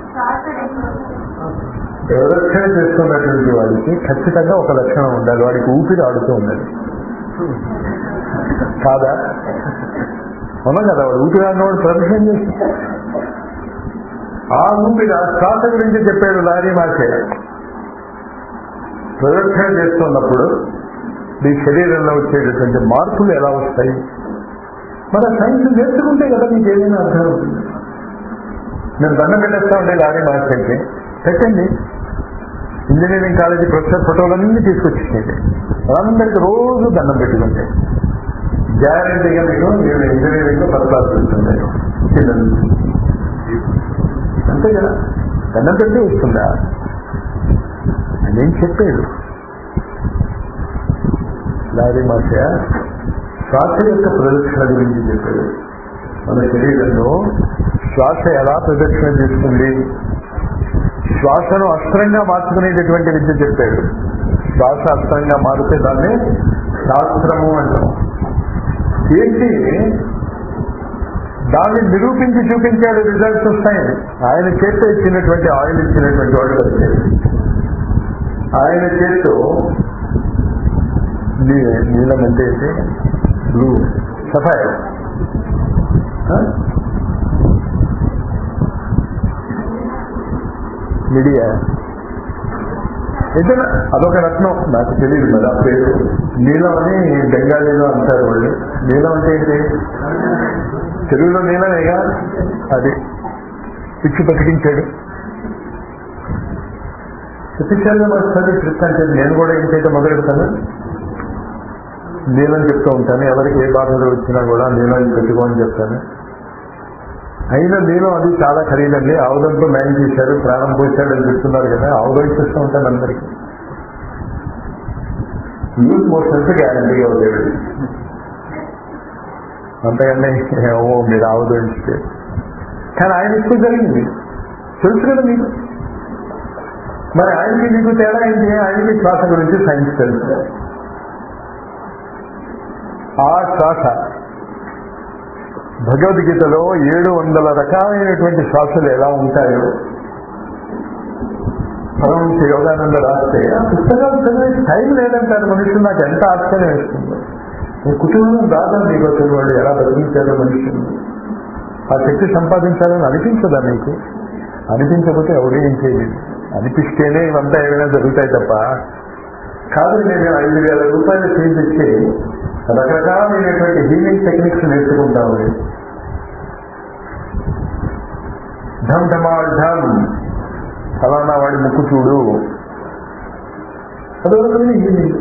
ప్రదక్షిణ చేస్తున్నటువంటి వాడికి ఖచ్చితంగా ఒక లక్షణం ఉండాలి. వాడికి ఊపిరి ఆడుతూ ఉండాలి కాదా? అవునా కదా? వాడు ఊపిరి ఆడినవాడు ప్రదక్షిణ చేస్తాడు. ఆ ఊపిరి ఆ శ్వాస గురించి చెప్పాడు లారీ మాసే. ప్రదక్షిణ చేస్తున్నప్పుడు మీ శరీరంలో వచ్చేటటువంటి మార్పులు ఎలా వస్తాయి? మన సైన్స్ నేర్చుకుంటే కదా మీకు ఏదైనా అర్థం అవుతుంది. నేను దండం పెట్టేస్తా ఉండే లారీ మాస్టర్కి పెట్టండి. ఇంజనీరింగ్ కాలేజీ ప్రొఫెసర్ ఫోటోలన్నీ తీసుకొచ్చేయండి. వాళ్ళందరికీ రోజు దండం పెట్టుకుంటే గ్యారంటీగా మీకు నేను ఇంజనీరింగ్ లో బదలాల్సి ఉంటుంది. పిల్లలు అంతే కదా, దండం పెట్టి వస్తుందా అని చెప్పాడు లారీ మాస్య. శ్వాస యొక్క ప్రదక్షిణ గురించి చెప్పాడు. మన శరీరంలో శ్వాస ఎలా ప్రదక్షిణ చేస్తుంది, శ్వాసను అస్త్రంగా మార్చుకునేటటువంటి విద్య చెప్పాడు. శ్వాస అస్త్రంగా మారితే దాన్ని శాస్త్రము అంటాం. ఏంటి దాన్ని నిరూపించి చూపించాడు, రిజల్ట్స్ వస్తాయని. ఆయన చేతితో ఇచ్చినటువంటి ఆయిల్ ఇచ్చినటువంటి వాడు వచ్చాడు. ఆయన చేతితో నీలం అంటే ఏంటి? Blue sapphire. మిడియా ఏదైనా అదొక రత్నం, నాకు తెలియదు మరి ఆ పేరు. నీలం అని బెంగాలీలో అంటారు వాళ్ళు. నీలం అంటే ఏంటి? తెలుగులో నీలమేగా. అది పిచ్చి బతికించాడు. పిచ్చారుగా వస్తుంది ట్రిప్ అంటే. నేను కూడా ఏంటంటే మొదలెడతాను, నీలం చెప్తూ ఉంటాను. ఎవరికి ఏ బాధలు వచ్చినా కూడా నీలం పెట్టుకోమని చెప్తాను. అయినా నీలం అది చాలా ఖరీదండి. ఆవుదంతో మ్యాన్ చేశారు, ప్రాణం పోశాడు అని చెప్తున్నారు కదా. ఆవుదం ఇచ్చేస్తూ ఉంటాను అందరికీ. యూజ్ మోషన్స్ గ్యారంటీగా ఉండేది. అంతకంటే ఏమో మీరు ఆవుదం ఇస్తే. కానీ ఆయన ఇస్తే జరిగింది తెలుసు కదా మీకు. మరి ఆయనకి మీకు తేడా ఏంటి? ఆయనకి శ్వాస గురించి సైన్స్ తెలుసు. ఆ శ్వాస భగవద్గీతలో ఏడు వందల రకాలైనటువంటి శ్వాసలు ఎలా ఉంటాయో పరమహంస యోగానంద రాస్తే ఆ పుస్తకాలు చదివే టైం లేదంటారు మనుషులు. నాకు ఎంత ఆశ్చర్యం వేస్తుందో. కుటుంబం రాదా మీకు అసలు వాళ్ళు ఎలా బతికించారో మనుషులు ఆ శక్తి సంపాదించాలని అనిపించదా మీకు? అనిపించకపోతే ఎవడేం చేయలేదు. అనిపిస్తేనే ఇవంతా ఏమైనా జరుగుతాయి తప్ప కాదు. నేను ఐదు వేల రూపాయలు ఫీజు ఇచ్చి రకరకాలైనటువంటి హీలింగ్ టెక్నిక్స్ నేర్చుకుంటాము. ఢమ్ ఢమాల్ ఢమ్ ఫలానా వాడి ముక్కు చూడు, అదొక healing.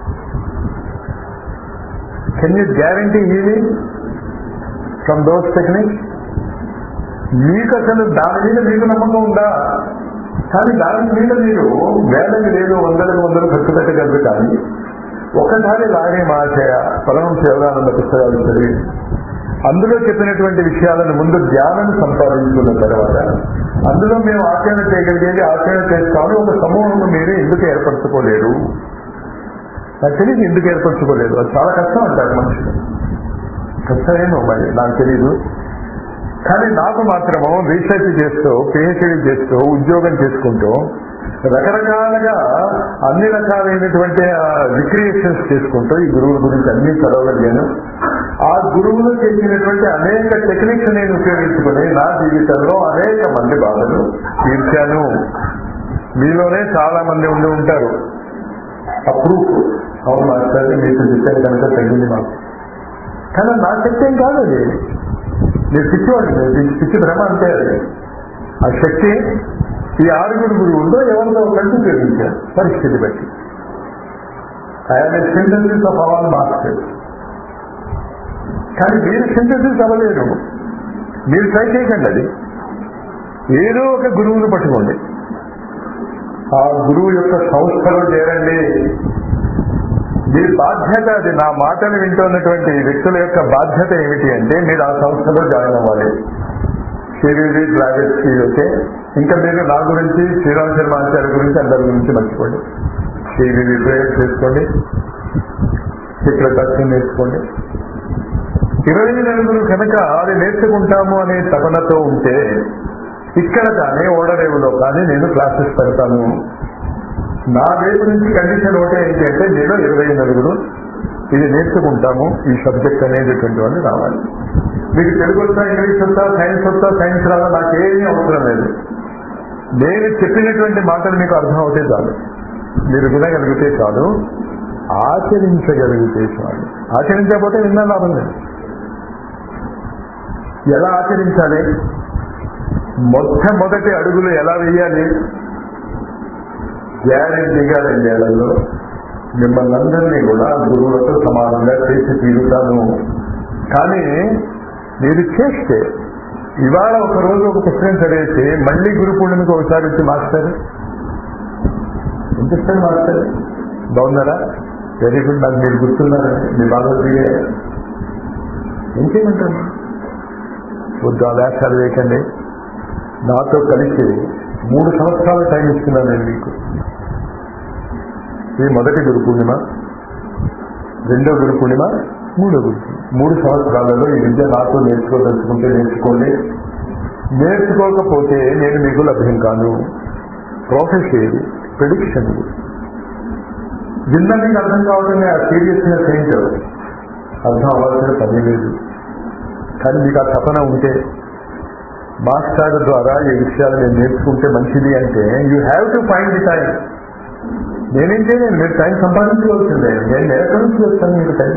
Can you guarantee healing from those techniques? మీకు అసలు దాని మీద మీకు నమ్మకం ఉందా? కానీ దాని మీద మీరు వేలకు లేదు వందలకు వందలు ఖర్చు పెట్టగలరు. కానీ ఒకసారి లాగే మహాశయ పరమహంస యోగానంద పుస్తకాలు చదివి అందులో చెప్పినటువంటి విషయాలను ముందు ధ్యానం సంపాదించుకున్న తర్వాత అందులో మేము ఆచరణ చేయగలిగేది ఆచరణ చేస్తామని ఒక సమూహం మీరు ఎందుకు ఏర్పరచుకోలేరు? నాకు తెలియదు ఎందుకు ఏర్పరచుకోలేదు. అది చాలా కష్టం అంటారు మనుషులు. కష్టమేమో మరి నాకు తెలీదు. కానీ నాకు మాత్రము రీసెర్చ్ చేస్తూ పిహెచ్డీ చేస్తూ ఉద్యోగం చేసుకుంటూ రకరకాలుగా అన్ని రకాలైనటువంటి రిక్రియేషన్స్ చేసుకుంటూ ఈ గురువుల గురించి అన్ని చదవగలిగాను. ఆ గురువులు చేసినటువంటి అనేక టెక్నిక్స్ నేను ఉపయోగించుకుని నా జీవితంలో అనేక మంది బాధలు తీర్చాను. మీలోనే చాలా మంది ఉండి ఉంటారు అప్రూఫ్. అవును మాస్టర్ మీకు చెప్పాను కనుక తగ్గింది మాకు. కానీ నా శక్తి ఏం కాదు అది. మీరు పిచ్చివాడు, పిచ్చి భ్రమ అంతే. అది ఆ శక్తి ఈ ఆరుగురు గురువుల్లో ఎవరితో ఒకటి ఉపయోగించారు పరిస్థితి బట్టి. ఆయన సింథసిస్ ఆఫ్ ఆల్ మాస్టర్స్. కానీ మీరు సింథసిస్ అవ్వలేరు. మీరు ట్రై చేయకండి. అది ఏదో ఒక గురువును పట్టుకోండి, ఆ గురువు యొక్క సంస్థలో చేరండి. మీ బాధ్యత అది. నా మాటలు వింటున్నటువంటి వ్యక్తుల యొక్క బాధ్యత ఏమిటి అంటే మీరు ఆ సంస్థలో జాయిన్ అవ్వాలి. సివివి గ్రాడ్యుయేట్స్కి ఓకే. ఇంకా మీరు నా గురించి శ్రీరామ్ శర్మ ఆచార్య గురించి అందరి గురించి మర్చిపోండి. సివివి ప్రేయర్ చేసుకోండి, చిత్ర దర్శనం నేర్చుకోండి. ఇరవై నలుగురు కనుక అది నేర్చుకుంటాము అనే తపనతో ఉంటే ఇక్కడ కానీ ఓడరేవులో కానీ నేను క్లాసెస్ పెడతాను. నా వైపు నుంచి కండిషన్ ఒకటే ఏంటి అంటే నేను ఇరవై నలుగురు ఇది నేర్చుకుంటాము, ఈ సబ్జెక్ట్ అనేటటువంటి వాళ్ళు రావాలి. మీకు తెలుగు వస్తా, ఇంగ్లీష్ వస్తా, సైన్స్ వస్తా, సైన్స్ రాదా, నాకేమీ అవసరం లేదు. నేను చెప్పినటువంటి మాటలు మీకు అర్థం అవుతే చాలు, మీరు వినగలిగితే చాలు, ఆచరించగలిగితే చాలు. ఆచరించకపోతే విన్నా లాభం లేదు. ఎలా ఆచరించాలి? మొట్టమొదటి అడుగులు ఎలా వేయాలి? గ్యారెంటీగా రెండేళ్లలో మిమ్మల్ని అందరినీ కూడా గురువులతో సమానంగా చేసి తీరుతాను. కానీ మీరు చేస్తే ఇవాళ ఒక రోజు ఒక పుస్తకం చదివేసి మళ్ళీ గురు పూర్ణిమకి ఒకసారి వచ్చి మాస్టర్ ఇంట్రెస్టెడ్ మాస్టర్ బాగున్నారా, వెరీ గుడ్, నాకు మీరు గుర్తున్నారా, మీ బాగా తిరిగే ఏం చేయమంటారు? వద్దు, ఆ వ్యాసాలు వేయకండి. నాతో కలిసి మూడు సంవత్సరాల టైం ఇస్తున్నాను నేను మీకు. ఈ మొదటి గురు పూర్ణిమ, రెండో గురు పూర్ణిమ, మూడో గురు పూర్ణిమ, మూడు సంవత్సరాలలో ఈ విద్య నాతో నేర్చుకోదలుచుకుంటే నేర్చుకోండి. నేర్చుకోకపోతే నేను మీకు లభ్యం కాను. ప్రొఫెసీ ప్రెడిక్షన్ విన్న మీకు అర్థం కావడమే ఆ సీరియస్నెస్ ఏంటో అర్థం అవ్వాల్సిన పని లేదు. కానీ మీకు ఆ తపన ఉంటే మాస్టర్ ద్వారా ఈ విషయాలు నేను నేర్చుకుంటే మంచిది అంటే you have to find the time. నేనేం చేయలేను, మీరు టైం సంపాదించుకోవాల్సిందే. నేను ఎక్కడి నుంచి వస్తాను మీకు టైం?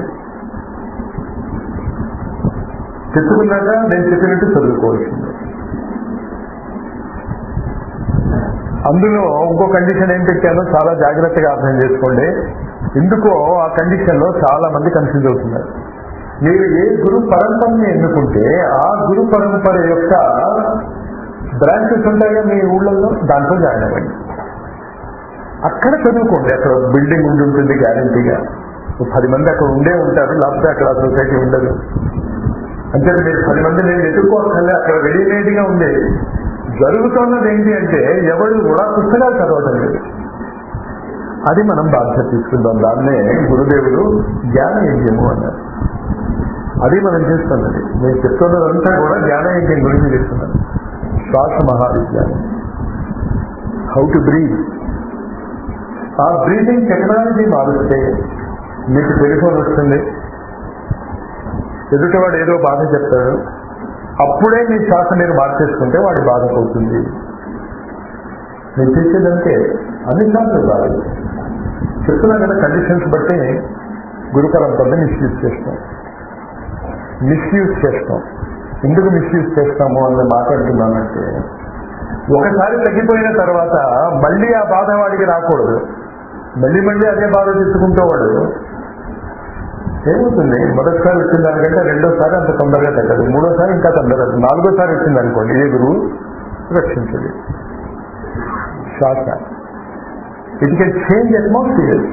తెచ్చుకున్నాక నేను చెప్పినట్టు చదువుకోవాల్సిందే. అందులో ఇంకో కండిషన్ ఏం పెట్టానో చాలా జాగ్రత్తగా అర్థం చేసుకోండి. ఎందుకో ఆ కండిషన్ లో చాలా మంది కన్ఫ్యూజ్ అవుతున్నారు. మీరు ఏ గురు పరంపరని ఎన్నుకుంటే ఆ గురు పరంపర యొక్క బ్రాంచెస్ ఉంటాయిగా మీ ఊళ్ళల్లో, దాంట్లో జాయిన్ అవ్వండి. అక్కడ చదువుకోండి. అక్కడ బిల్డింగ్ ఉండి ఉంటుంది గ్యారంటీగా, పది మంది అక్కడ ఉండే ఉంటారు, లేకపోతే అక్కడ సొసైటీ ఉండదు. అంటే మీరు పది మంది నేను ఎదుర్కోవాల్సిందే. అక్కడ రెడీమేడ్గా ఉంది. జరుగుతున్నది ఏంటి అంటే ఎవరు కూడా పుస్తకాలు చదవటం లేదు. అది మనం బాధ్యత తీసుకుందాం. దాన్నే గురుదేవుడు జ్ఞాన యజ్ఞము అన్నారు. అది మనం చేస్తున్నది. నేను చెప్తున్నదంతా కూడా జ్ఞాన యజ్ఞం గురించి చేస్తున్నాను. శ్వాస మహావిజ్ఞానం, హౌ టు బ్రీత్. ఆ బ్రీతింగ్ టెక్నాలజీ మారిస్తే మీకు టెలిఫోన్ వస్తుంది, ఎదుటివాడు ఏదో బాధ చెప్తాడు, అప్పుడే మీ శ్వాస మీరు మార్చేసుకుంటే వాడి బాధ పోతుంది. నేను చేసేదంటే అన్ని సార్లు బాధ చెప్తున్నా కదా, కండిషన్స్ బట్టి గురు పరంపరని మిస్యూజ్ చేస్తాం మిస్యూజ్ చేస్తాం ఎందుకు మిస్యూజ్ చేస్తాము అని మాట్లాడుతున్నానంటే, ఒకసారి తగ్గిపోయిన తర్వాత మళ్ళీ ఆ బాధ వాడికి రాకూడదు. మళ్ళీ మళ్ళీ అదే బాధ తెచ్చుకుంటే వాడు ఏమవుతుంది, మొదటిసారి వచ్చిన దానికంటే రెండోసారి అంత తొందరగా తగ్గదు, మూడోసారి ఇంకా తొందరగా, నాలుగోసారి వచ్చింది అనుకోండి, ఏ గురువు రక్షించదు. శ్వాస ఇట్ కెన్ చేంజ్ అట్మాస్ఫియర్,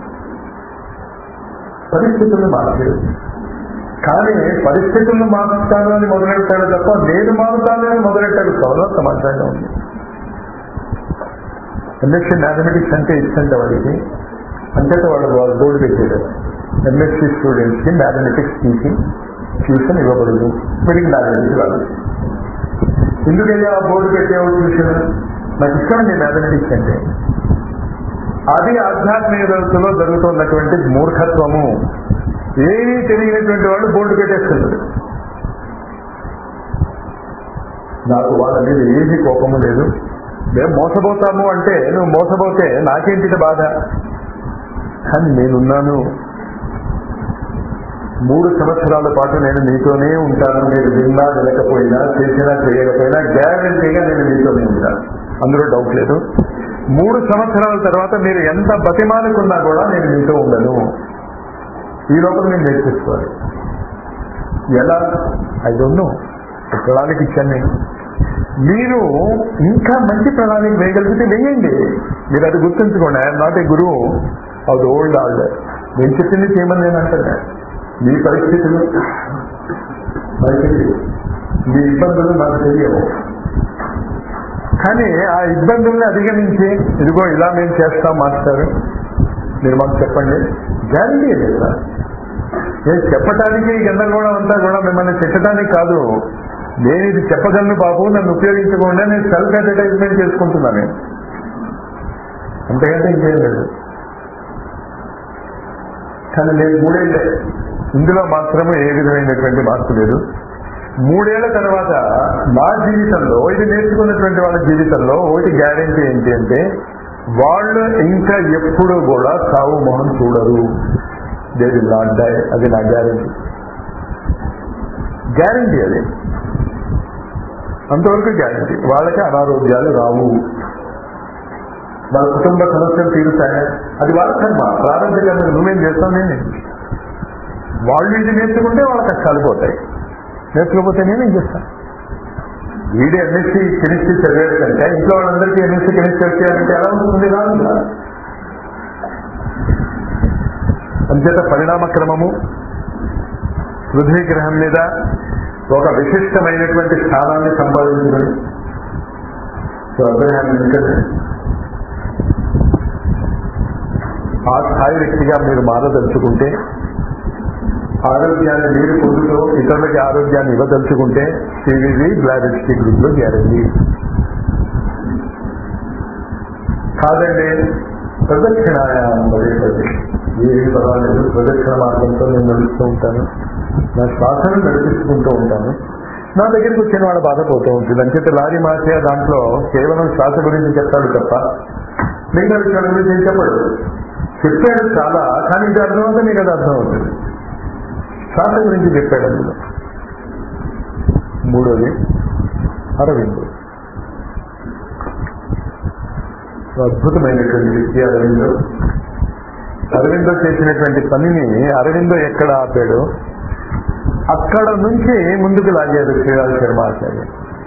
పరిస్థితులను మార్చలేదు. కానీ పరిస్థితులను మార్చుతాను అని మొదలెట్టాడు తప్ప నేను మారుతాను అని మొదలెట్టాడు చాలా సమాచారంగా ఉంది. ఎంఎస్సీ మ్యాథమెటిక్స్ అంటే ఇచ్చంటే వాడికి, అంతేత వాళ్ళు వాళ్ళు బోర్డు పెట్టారు, ఎంఎస్సీ స్టూడెంట్స్ కి మ్యాథమెటిక్స్ టీచింగ్ ట్యూషన్ ఇవ్వబడదు, మెడికల్ మ్యాథమెటిక్స్ రాదు. ఎందుకయ్యా ఆ బోర్డు పెట్టేవాడు ట్యూషన్? నాకు ఇష్టమండి మ్యాథమెటిక్స్ అంటే. అది ఆధ్యాత్మిక వ్యవస్థలో జరుగుతున్నటువంటి మూర్ఖత్వము. ఏమీ తెలియనటువంటి వాళ్ళు బోర్డు పెట్టేస్తున్నారు. నాకు వాళ్ళ మీద ఏమీ కోపము లేదు. మేము మోసపోతాము అంటే నువ్వు మోసపోతే నాకేంటి బాధ, కానీ నేనున్నాను. మూడు సంవత్సరాల పాటు నేను మీతోనే ఉంటాను. మీరు విన్నా వినకపోయినా, చేసినా చేయకపోయినా గ్యారంటీగా నేను మీతోనే ఉంటాను, అందులో డౌట్ లేదు. మూడు సంవత్సరాల తర్వాత మీరు ఎంత బతిమాలకున్నా కూడా నేను మీతో ఉండను. ఈ లోపల నేను నేర్పిస్తాను. ఎలా? I don't know. ప్రణాళిక ఇచ్చాను నేను. మీరు ఇంకా మంచి ప్రణాళిక వేయగలిగితే వేయండి. మీరు అది గుర్తుంచుకోండి. ఐఎమ్ నాట్ ఏ గురువు ఆఫ్ ది ఓల్డ్ ఆర్డర్. నేను చెప్పింది చేయమని నేను అంటున్నా. మీ పరిస్థితులు నాకు తెలియదు, మీ ఇబ్బందులు నాకు తెలియవు. కానీ ఆ ఇబ్బందుల్ని అధిగమించి ఇదిగో ఇలా మేము చేస్తాం మాస్టారు, మీరు మాకు చెప్పండి, గ్యారంటీ లేదా? నేను చెప్పటానికి గందరగోళం అంతా కూడా మిమ్మల్ని తిట్టడానికి కాదు. నేను ఇది చెప్పగలను బాబు, నన్ను ఉపయోగించకుండా నేను సెల్ఫ్ అడ్వర్టైజ్మెంట్ చేసుకుంటున్నాను, అంతకంటే ఇంకేం లేదు. కానీ నేను మూడేళ్ళే, ఇందులో మాత్రమే ఏ విధమైనటువంటి మార్పు లేదు. మూడేళ్ల తర్వాత నా జీవితంలో, ఇది నేర్చుకున్నటువంటి వాళ్ళ జీవితంలో ఒకటి గ్యారంటీ ఏంటి అంటే, వాళ్ళు ఇంకా ఎప్పుడూ కూడా సావు మొహం చూడరు. They will not die. అది నా గ్యారంటీ. గ్యారంటీ అది, అంతవరకు గ్యారంటీ. వాళ్ళకి అనారోగ్యాలు రావు, వాళ్ళ కుటుంబ సమస్యలు తీరుతాయి. అది వాళ్ళ కర్మ, ప్రారంభ కర్మ. నువ్వేం చేస్తావు? నేను వాళ్ళు ఇది నేర్చుకుంటే వాళ్ళ కష్టాలు పోతాయి, నేర్చుకోకపోతే నేనేం చేస్తాను? వీడు ఎంఎస్సీ కెమిస్ట్రీ చదివాడు కంటే ఇంట్లో వాళ్ళందరికీ ఎంఎస్సీ కెమిస్ట్రీ వచ్చేయాలంటే ఎలా ఉంటుంది? రాదు. అంచేత పరిణామ క్రమము పృథ్వీ గ్రహం మీద ఒక విశిష్టమైనటువంటి స్థానాన్ని సంపాదించడం. సో అబ్రహాం లింకన్ ఆ స్థాయి వ్యక్తిగా మీరు మారదలుచుకుంటే, ఆరోగ్యాన్ని మీరు పొందుతూ ఇతరులకి ఆరోగ్యాన్ని ఇవ్వదలుచుకుంటే సివివి బ్లారెట్స్కి గ్రూప్ లో గ్యారంటీ. కాదండి ప్రదక్షిణాయామం పదే పదే ఏమి పర్వాలేదు, ప్రదక్షిణ మార్గంతో నేను నడుస్తూ ఉంటాను, నా శ్వాసను నడిపించుకుంటూ ఉంటాను, నా దగ్గరికి వచ్చిన వాడు బాధపోతూ ఉంటుంది. అంచేత లారీ మార్చే దాంట్లో కేవలం శ్వాస గురించి చెప్తాడు తప్ప మిగతా విషయాల గురించి చెప్పడు. చెప్పాడు చాలా, కానీ ఇది అర్థమవుతుంది, మీకు అది అర్థమవుతుంది. శ్వాస గురించి చెప్పాడు అందులో. మూడోది అరవిందో, అద్భుతమైనటువంటి వ్యక్తి అరవిందో. అరవిందో చేసినటువంటి పనిని అరవిందో ఎక్కడ ఆపాడో అక్కడ నుంచి ముందుకు లాగారు శ్రీరాజ్ శర్మ ఆచార్య.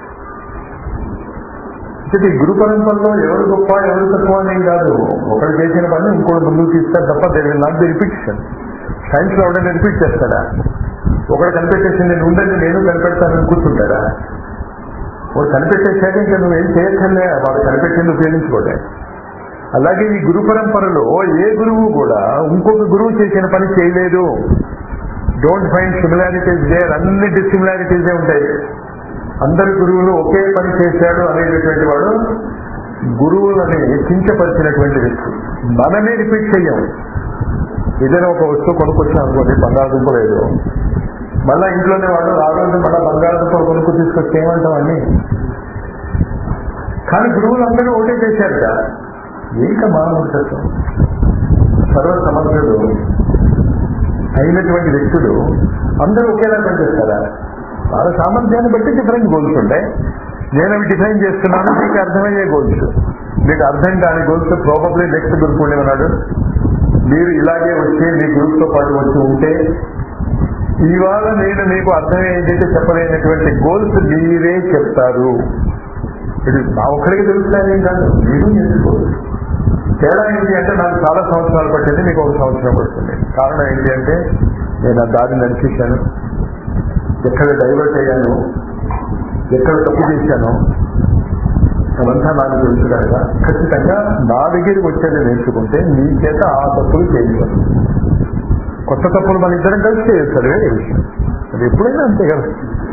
ఈ గురు పరంపరలో ఎవరు గొప్ప ఎవరు తక్కువ అనేది కాదు. ఒకరు చేసిన పని ఇంకోటి ముందుకు తీస్తారు తప్ప there will not be repetition. Science లో ఎవడైనా రిపీట్ చేస్తాడా? ఒకడు కనిపెట్టేసి నేను ఉండండి నేను కనిపెడతానని కూర్చుంటాడా? వాడు కనిపెట్టేశాక ఇంకా నువ్వేం చేయక్కర్లే, వాడు కనిపెట్టింది ఉపయోగించుకోలే. అలాగే ఈ గురు పరంపరలో ఏ గురువు కూడా ఇంకొక గురువు చేసిన పని చేయలేదు. Don't find similarities there. అన్ని డిసిమిలారిటీసే ఉంటాయి. అందరి గురువులు ఒకే పని చేశాడు అనేటటువంటి వాడు గురువులని కించపరిచినటువంటి వ్యక్తి. మనమే రిపీట్ చెయ్యం. ఏదైనా ఒక వస్తువు కొనుక్కొచ్చినా అనుకోండి, బంగాళదుంప లేదు, మళ్ళా ఇంట్లోనే వాడు ఆ రోజు మళ్ళా బంగాళదుంప కొనుక్కు తీసుకొచ్చి ఏమంటామని. కానీ గురువులందరూ ఒకటే చేశారట, ఏక మానవత్వం. సర్వ సమర్థుడు అయినటువంటి వ్యక్తులు అందరూ ఒకేలా పనిచేస్తారా? వాళ్ళ సామర్థ్యాన్ని బట్టి డిఫరెంట్ గోల్స్ ఉంటాయి. నేను అవి డిఫైన్ చేస్తున్నాను, మీకు అర్థమయ్యే గోల్స్. మీకు అర్థం కాని goals probably next Guru Purnima నాడు మీరు ఇలాగే వచ్చి మీ గ్రూప్తో పాటు వచ్చి ఉంటే, ఇవాళ నేను మీకు అర్థమయ్యేదైతే చెప్పలేనటువంటి గోల్స్ మీరే చెప్తారు. ఇది నా ఒక్కడికి తెలుస్తాయేం కాదు, మీరు నేర్చుకోవచ్చు. తేడా ఏంటి అంటే నాకు చాలా సంవత్సరాలు పట్టింది, మీకు ఒక సంవత్సరం పడుతుంది. కారణం ఏంటి అంటే నేను ఆ దారి నడిచేశాను, ఎక్కడ డైవర్ట్ అయ్యాను, ఎక్కడ తప్పు చేశాను, అదంతా నాకు తెలుసు కనుక ఖచ్చితంగా నా దగ్గరికి వచ్చేది నేర్చుకుంటే మీ చేత ఆ తప్పులు చేయించాను. కొత్త తప్పులు మన ఇద్దరం కలిసి చేయొచ్చు, అదే విషయం. అది ఎప్పుడైనా అంతే కదా,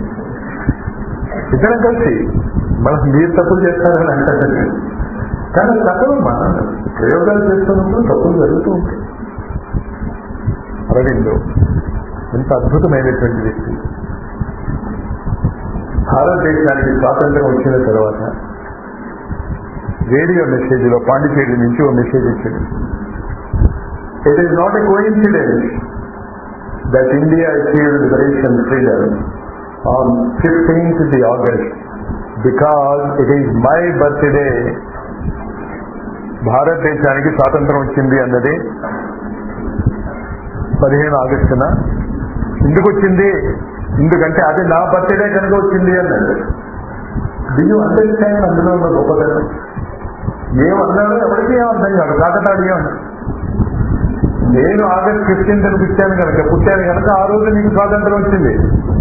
ఇద్దరం కలిసి మనం మీరు తప్పులు చేస్తారని అంటారు. కానీ తప్పులు మన ప్రయోగాలు చేస్తున్నప్పుడు తప్పులు జరుగుతూ ఉంటాయి. అరవిందో ఎంత అద్భుతమైనటువంటి వ్యక్తి. భారతదేశానికి స్వాతంత్రం వచ్చిన తర్వాత రేడియో మెసేజ్ లో పాండిచేరి నుంచి ఓ మెసేజ్ ఇచ్చింది. It is not a coincidence that India achieved liberation freedom on fifteenth the August because it is my birthday. భారతదేశానికి స్వాతంత్రం వచ్చింది అన్నది పదిహేను ఆగస్టున. ఎందుకు వచ్చింది? ఎందుకంటే అది నా బర్త్డే కనుక వచ్చింది అన్నాడు. దీన్ని అండర్స్టాండ్ అందులో ఉన్న గొప్పతనం. ఏమన్నారో ఎవరికి ఏం అర్థం కాదు, కాకతాళీయం అన్నాడు. నేను ఆగస్ట్ ఫిఫ్టీన్త్ అని పుట్టాను కనుక పుట్టాను కనుక ఆ రోజు నీకు స్వాతంత్రం వచ్చింది.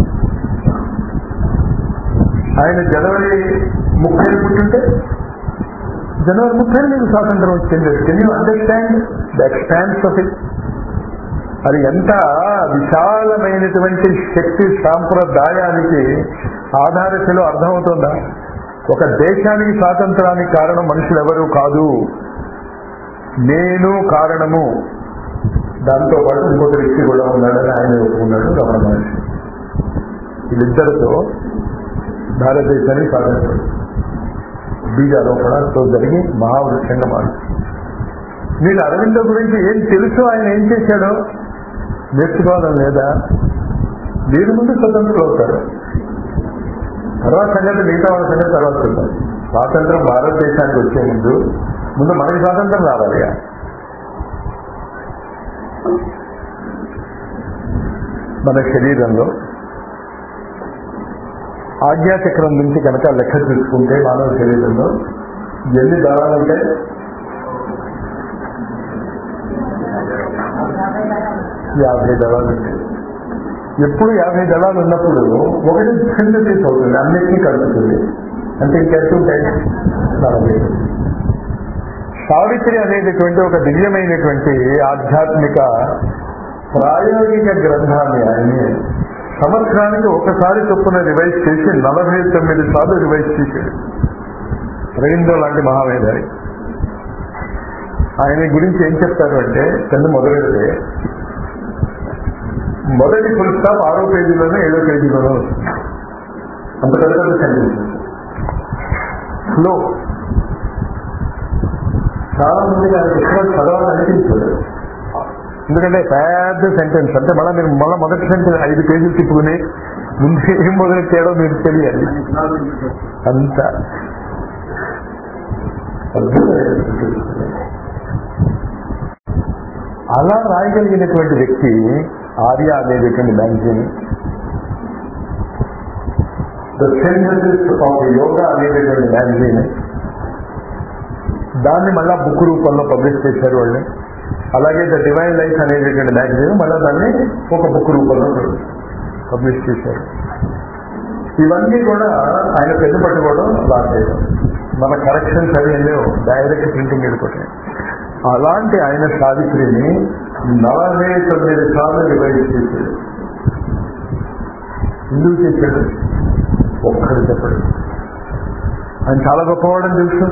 ఆయన జనవరి ముప్పై పుట్టింటే జనవరి ముప్పై నీకు స్వాతంత్రం వచ్చింది. Can you understand the expanse of it? అది ఎంత విశాలమైనటువంటి శక్తి సాంప్రదాయానికి ఆధారశిలో అర్థమవుతుందా? ఒక దేశానికి స్వాతంత్రానికి కారణం మనుషులు ఎవరూ కాదు, నేను కారణము. దాంతో పాటు ఇంకొక వ్యక్తి కూడా ఉన్నాడని ఆయన ఒప్పుకున్నాడు, రమణ మహర్షి. వీళ్ళిద్దరితో భారతదేశానికి స్వాతంత్రం బీజారోపణతో జరిగి మహావృక్షంగా మారు. మీరు అరవిందో గురించి ఏం తెలుసు, ఆయన ఏం చేశాడో నేర్చుకోవడం లేదా? మీరు ముందు స్వతంత్రులు అవుతారు, తర్వాత సంగతి మిగతా వాళ్ళ సంగతి తర్వాత చూద్దాం. స్వాతంత్రం భారతదేశానికి వచ్చే ముందు ముందు మనకి స్వాతంత్రం రావాలి. మన శరీరంలో ఆజ్ఞాచక్రం నుంచి కనుక లెక్క చూసుకుంటే మానవ శరీరంలో ఎన్ని దళాలు ఉంటాయి? యాభై దళాలు ఉంటాయి. ఎప్పుడు యాభై దళాలు ఉన్నప్పుడు ఒకటి సింథసిస్ అవుతుంది, అన్నిటినీ కలుపుతుంది. అంటే ఇంకెంత ఉంటాయి? నలభై. సావిత్రి అనేటటువంటి ఒక దివ్యమైనటువంటి ఆధ్యాత్మిక ప్రాయోగిక గ్రంథాన్ని ఆయన సంవత్సరానికి ఒకసారి చొప్పున రివైజ్ చేసి నలభై తొమ్మిది సార్లు రివైజ్ చేశాడు. అరవిందో లాంటి మహామేధావి. ఆయన గురించి ఏం చెప్తారు అంటే, కింద మొదలెడితే మొదటి ఫుల్ స్టాప్ ఆరో పేజీలోనే ఏడో పేజీలోనే వస్తుంది. అంత పెద్ద పెద్ద సెంటెన్సెస్ ఫ్లో. చాలా మందికి ఆయన పుస్తకాలు చదవాలని అనిపించదు, ఎందుకంటే పెద్ద సెంటెన్స్. అంటే మళ్ళీ మీరు మళ్ళీ మొదటి సెంటెన్స్ ఐదు పేజీలు తిప్పుకుని ముందు ఏం మొదలెట్టాడో మీరు తెలియాలి. అంత అలా రాయగలిగినటువంటి వ్యక్తి ఆర్య అనేటటువంటి magazine, the synthesis of yoga అనేటటువంటి మ్యాగజైన్, దాన్ని మళ్ళా బుక్ రూపంలో పబ్లిష్ చేశారు వాళ్ళు. అలాగే ద డివైన్ లైఫ్ అనేటటువంటి మ్యాగజైన్ మళ్ళా దాన్ని ఒక బుక్ రూపంలో పబ్లిష్ చేశారు. ఇవన్నీ కూడా ఆయన పెద్ద పట్టుకోవడం రాసేయడం, మన కరెక్షన్స్ అవి లేవు, డైరెక్ట్ ప్రింటింగ్ వెళ్ళిపోతాయి. అలాంటి ఆయన సావిత్రిని నలభై తొమ్మిది సార్లు రివైజ్ చేశాడు. ఎందుకు చేశాడు? ఒక్కడు చెప్పడు. ఆయన చాలా గొప్పవాడని తెలుసు,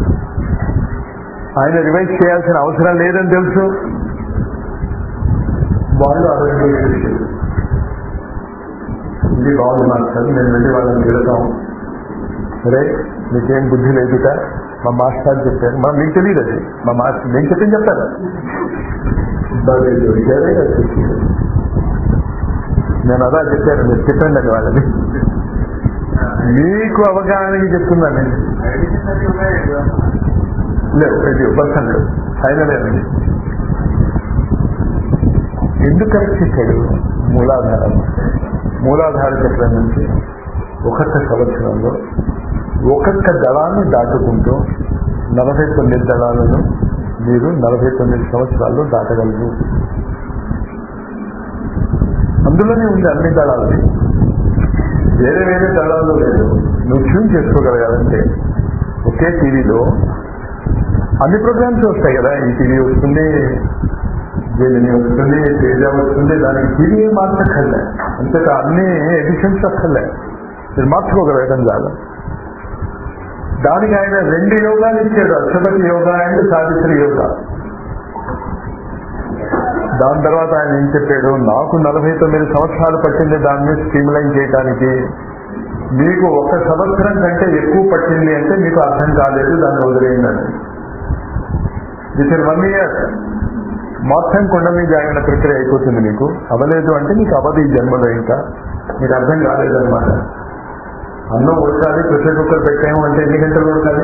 ఆయన రివైజ్ చేయాల్సిన అవసరం లేదని తెలుసు. వాళ్ళు అరవై చేశారు. ఇది బాగుంది మాస్టర్, నేను వెళ్ళి వాళ్ళని తిడతాం, సరే మీకేం బుద్ధి లేదుట మా మాస్టర్ చెప్పారు. మా మీకు తెలియదు అది, మా మాస్టర్ నేను చెప్పింది చెప్తాను. నేను అదా చెప్పాను, మీరు చెప్పండి అది వాళ్ళని, మీకు అవగాహనకి చెప్తున్నాను నేను. లేదు ఇది పర్సెంట్ ఫైనల్ అండి. ఎందుకు కరెక్ట్ చేశాడు? మూలాధారం. మూలాధార చక్రం నుంచి ఒక్కొక్క సంవత్సరంలో ఒక్కొక్క దళాన్ని దాటుకుంటూ నలభై తొమ్మిది దళాలను మీరు నలభై తొమ్మిది సంవత్సరాల్లో దాటగలరు. అందులోనే ఉంది అన్ని దళాలని, వేరే వేరే దళాల్లో లేదు. నువ్వు ట్యూన్ చేసుకోగలగాలంటే ఒకే టీవీలో అన్ని ప్రోగ్రామ్స్ వస్తాయి కదా, ఈ టీవీ వస్తుంది, జేలిని వస్తుంది, తేజ వస్తుంది, దానికి టీవీ మార్చక్కర్లే, అంతేకా అన్ని ఎడిషన్స్ అక్కర్లే, మీరు మార్చుకోగలగడం కాదు. దానికి ఆయన రెండు యోగాలు ఇచ్చాడు, Ashwapati yoga and Savitri yoga. దాని తర్వాత ఆయన ఏం చెప్పాడు, నాకు నలభై తొమ్మిది సంవత్సరాలు పట్టింది దాన్ని స్ట్రీమ్లైన్ చేయడానికి, మీకు ఒక సంవత్సరం కంటే ఎక్కువ పట్టింది అంటే మీకు అర్థం కాలేదు, దాన్ని వదిలేయండి. విత్ ఇన్ వన్ ఇయర్ మొత్తం కొండమీ జాగిన ప్రక్రియ అయిపోతుంది. మీకు అవ్వలేదు అంటే మీకు అవ్వదు ఈ జన్మలో, ఇంకా మీకు అర్థం కాలేదన్నమాట. అన్నం ఉడకాలి, ప్రెషర్ కుక్కర్ పెట్టాము అంటే ఎన్ని గంటలు ఉడకాలి?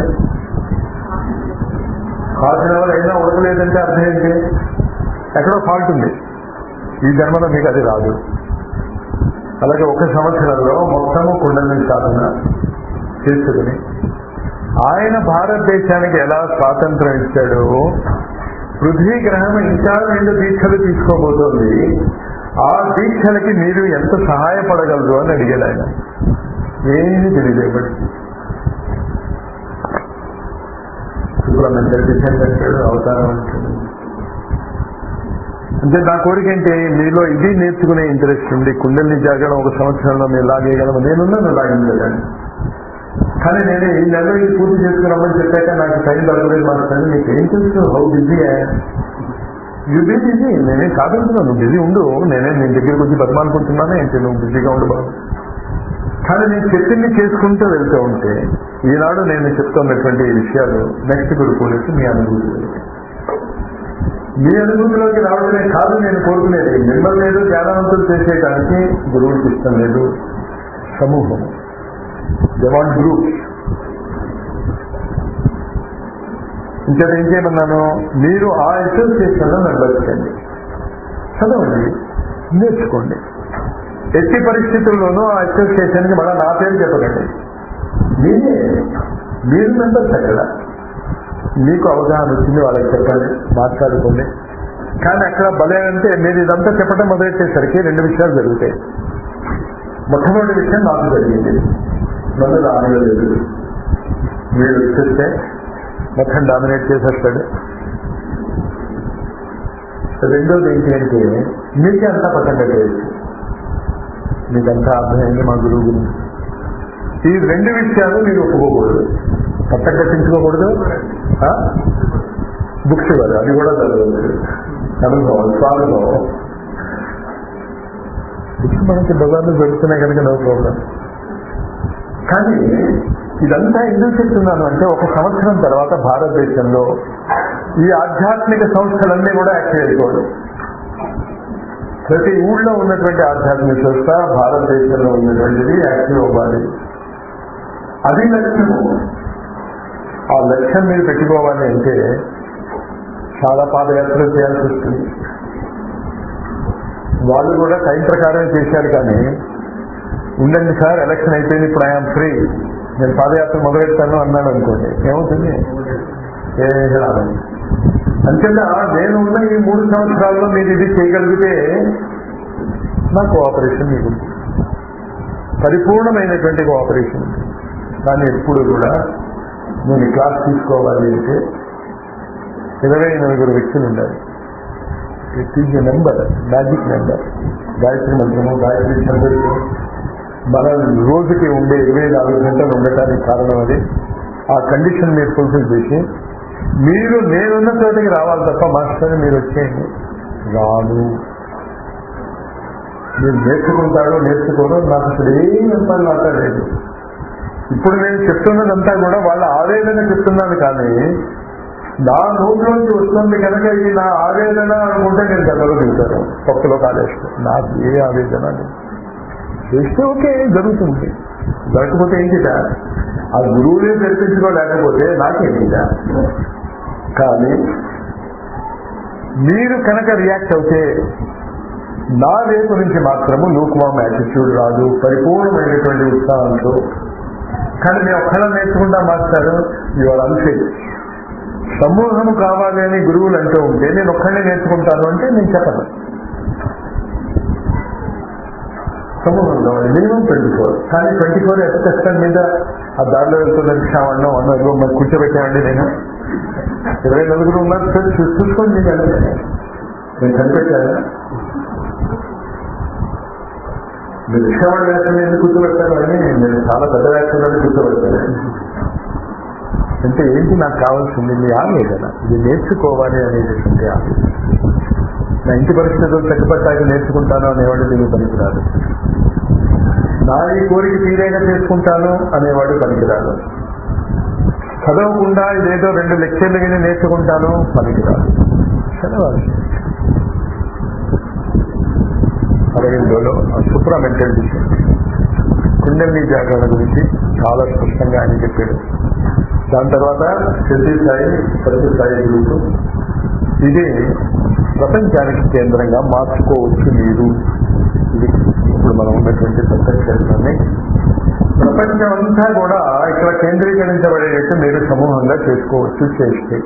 హాఫ్ అన్ అవర్ అయినా ఉడకలేదంటే అర్థం ఏంటి? ఎక్కడో ఫాల్ట్ ఉంది. ఈ జన్మలో మీకు అది రాదు. అలాగే ఒక సంవత్సరంలో మొత్తము కుండలిని సాధన చేసుకుని ఆయన భారతదేశానికి ఎలా స్వాతంత్రం ఇచ్చాడో, పృథ్వీ గ్రహం ఇంకా రెండు దీక్షలు తీసుకోబోతోంది, ఆ దీక్షలకి మీరు ఎంత సహాయపడగలరు అని అడిగాడు ఆయన. ఏమీ తెలియదు. సుబ్రహ్మణ్య డిసెంట్ అంటాడు, అవతారం అంటాడు. అంటే నా కోరిక ఏంటి, మీలో ఇది నేర్చుకునే ఇంట్రెస్ట్ ఉంది. కుండలిని జాగడం ఒక సంవత్సరంలో మీరు లాగేయగలము, నేనున్నాను లాగించగలను. కానీ నేను ఈ నెలలో ఇది పూర్తి చేసుకున్నామని చెప్పాక నాకు టైం దొరకలేదు మాట్లాడి, మీకు ఏం తెలుసు how busy you be busy. నేనేం కాదంటున్నాను, నువ్వు బిజీ ఉండు, నేనే నేను దగ్గరికి వచ్చి బతమానుకుంటున్నాను ఏంటి, నువ్వు బిజీగా ఉండు బాబు. కానీ నేను చెప్పింది చేసుకుంటూ వెళ్తూ ఉంటే ఈనాడు నేను చెప్తున్నటువంటి ఈ విషయాలు నెక్స్ట్ గురుకులకి మీ అనుభూతి మీ అనుభూతిలోకి రావడమే కాదు నేను కోరుకునేది. మిమ్మల్ని లేదు జ్ఞానవంతులు చేసేయడానికి గురువుకి ఇష్టం లేదు. సమూహం దే వాంట్ గ్రూప్. ఇంకా ఏం చేయమన్నాను, మీరు ఆ అసోసియేషన్లో నడవచ్చండి, చదవండి, నేర్చుకోండి. ఎట్టి పరిస్థితుల్లోనూ ఆ అసోసియేషన్కి మళ్ళీ నా పేరు చెప్పకండి. మీరే మీరు మెంబర్స్ అక్కడ, మీకు అవగాహన వచ్చింది వాళ్ళకి చెప్పండి, మాట్లాడుకోండి. కానీ అక్కడ భలే అంటే మీరు ఇదంతా చెప్పడం మొదలెట్టేసరికి రెండు విషయాలు జరుగుతాయి. మొట్టమొదటి విషయం నాకు జరిగింది, నన్ను రానివ్వలేదు. మీరు వచ్చేస్తే మొత్తం డామినేట్ చేసేస్తాడు. రెండోది ఏంటి అంటే మీకే అంతా పక్కన పెట్టేయచ్చు. మీకంతా అర్థమైంది మా గురువు గురించి. ఈ రెండు విషయాలు మీరు ఒప్పుకోకూడదు, పక్కన కట్టించుకోకూడదు. బుక్స్ ఇవ్వాలి, అది కూడా చదవద్దు. అనుభవం స్వానుభవం బుక్స్ మనకి బజార్లో దొరుకుతున్నాయి కనుక నో ప్రాబ్లం. కానీ ఇదంతా ఎందుకు చెప్తున్నాను అంటే ఒక సంవత్సరం తర్వాత భారతదేశంలో ఈ ఆధ్యాత్మిక సంస్థలన్నీ కూడా యాక్టివ్ అయిపోవడం. ప్రతి ఊళ్ళో ఉన్నటువంటి ఆధ్యాత్మిక సంస్థ భారతదేశంలో ఉన్నటువంటిది యాక్టివ్ అవ్వాలి. అది లక్ష్యము. ఆ లక్ష్యం మీరు పెట్టుకోవాలి అంటే చాలా పాదయాత్రలు చేయాల్సి వస్తుంది. వాళ్ళు కూడా టైం ప్రకారం చేశారు. కానీ ఉండండి సార్ ఎలక్షన్ అయిపోయింది, ఇప్పుడు ఐఎమ్ ఫ్రీ, నేను పాదయాత్ర మొదలెడతాను అన్నాడు అనుకోండి, ఏమవుతుంది? ఏ రావాలి. అంతేనా నేను ఉన్న ఈ మూడు సంవత్సరాల్లో మీరు ఇది చేయగలిగితే నా కోఆపరేషన్ మీకు పరిపూర్ణమైనటువంటి కోఆపరేషన్ ఉంది. కానీ ఎప్పుడు కూడా నేను క్లాస్ తీసుకోవాలి అంటే ఇరవై నలుగురు వ్యక్తులు ఉండాలి. It is a number, magic number. Gayatri మంత్రము, గాయత్రి చంద్రుడు మన రోజుకి ఉండే ఇరవై నాలుగు గంటలు ఉండటానికి కారణం అది. ఆ కండిషన్ మీరు ఫుల్ఫిల్ చేసి మీరు నేనున్న చోటికి రావాలి తప్ప మాస్టర్ మీరు వచ్చేయండి రాదు. మీరు నేర్చుకుంటారో నేర్చుకోరో నాకు అసలు ఏం చెప్పాలి మాట్లాడలేదు. ఇప్పుడు నేను చెప్తున్నదంతా కూడా వాళ్ళ ఆవేదన చెప్తున్నాను, కానీ నా నోట్లోంచి వస్తుంది కనుక ఇది నా ఆవేదన అనుకుంటే నేను గంటలో దిగుతాను, పప్పులో కాలేస్తాను. నాకు ఏ ఆవేదన లేదు. చేస్తే ఓకే, జరుగుతుంది. జరగకపోతే ఏంటిదా? ఆ గురువులే జరిపించుకోలేకపోతే నాకేంటిదా? కానీ మీరు కనుక రియాక్ట్ అవుతే నా వైపు నుంచి మాత్రము లూక్వామ్ యాటిట్యూడ్ రాదు, పరిపూర్ణమైనటువంటి ఉత్సాహంతో. కానీ మేము ఒక్కళ్ళని నేర్చుకుంటా మాస్టారు, యువర్ అన్ఫిట్. సమూహం కావాలి అని గురువులు అంటూ ఉంటే నేను ఒక్కళ్ళని నేర్చుకుంటాను అంటే నేను చెప్పను. సమూహంలో మినిమం ట్వంటీ ఫోర్ కానీ ట్వంటీ ఫోర్ ఎంత కష్టం మీద ఆ దారిలో వెళ్తున్న రిక్షావాడినో అన్నది మరి కూర్చోబెట్టామండి. నేను ఇరవై నలుగురు ఉన్నారు సార్, చూసుకోండి. నేను కనిపెట్టాను. మీరు రిక్షావాడి వ్యాఖ్యలు ఎందుకు కూర్చోబెడతాను అని నేను చాలా పెద్ద వ్యాఖ్యలను కూర్చోబెడతాను. అంటే ఏంటి నాకు కావాల్సింది? మీ ఆవేదన, ఇది నేర్చుకోవాలి అనేటువంటి ఆవేదన. నా ఇంటి పరిస్థితులు తగ్గిపట్టాక నేర్చుకుంటాను అనేవాడు దీనికి పనికిరాదు. నా ఈ కోరిక తీరేగా చేసుకుంటాను అనేవాడు పనికిరాదు. చదవకుండా ఇదేదో రెండు లెక్చర్లు విని నేర్చుకుంటాను పనికిరాదు. చదవాలి. అరవిందోలో సూప్రామెంటల్ డిషన్ కుండలి జాగరణ గురించి చాలా స్పష్టంగా ఆయన చెప్పాడు. దాని తర్వాత సిద్ధి స్థాయి, ప్రతి స్థాయి గ్రూపు, ఇది ప్రపంచానికి కేంద్రంగా మార్చుకోవచ్చు మీరు. ఇది ఇప్పుడు మనం ఉన్నటువంటి ప్రపంచాన్ని, ప్రపంచం అంతా కూడా ఇక్కడ కేంద్రీకరించబడేటట్టు మీరు సమూహంగా చేసుకోవచ్చు. చేస్తే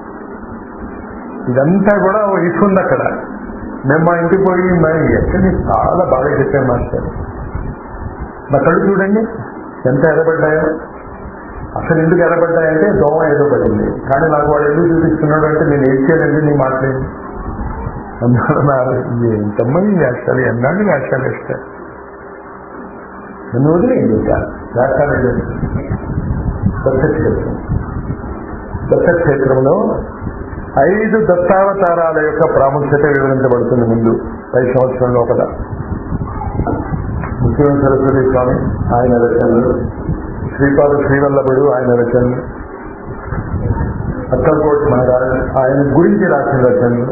ఇదంతా కూడా ఇస్తుంది అక్కడ. మేము మా ఇంటికి పోయి మరి ఎక్కడి చాలా బాగా చెప్పాను మాస్టర్. నా కళ్ళు చూడండి ఎంత ఎర్రబడ్డాయో. అసలు ఎందుకు ఎర్రబడ్డాయంటే దోమ ఏదో పడింది, కానీ నాకు వాడు ఎందుకు చూపిస్తున్నాడు అంటే నేను ఏం చేయాలండి నీ మాట్లాడి అన్నారు. ఎంతమంది వేస్తారు, ఎన్నాళ్ళు వేషాలు వేస్తారు. నన్ను వదిలేయండి ఇంకా వేషాలు వేయండి. దత్తక్షేత్రం, దత్తక్షేత్రంలో ఐదు దత్తావతారాల యొక్క ప్రాముఖ్యత వివరించబడుతుంది ముందు పది సంవత్సరం లోపల. ముఖ్యమైన సరస్వతి స్వామి ఆయన రచనలు, శ్రీపాద శ్రీవల్లభుడు ఆయన రచనలు, అక్కల్కోట్ మహారాజ్ ఆయన గురించి రాసిన రచనలు,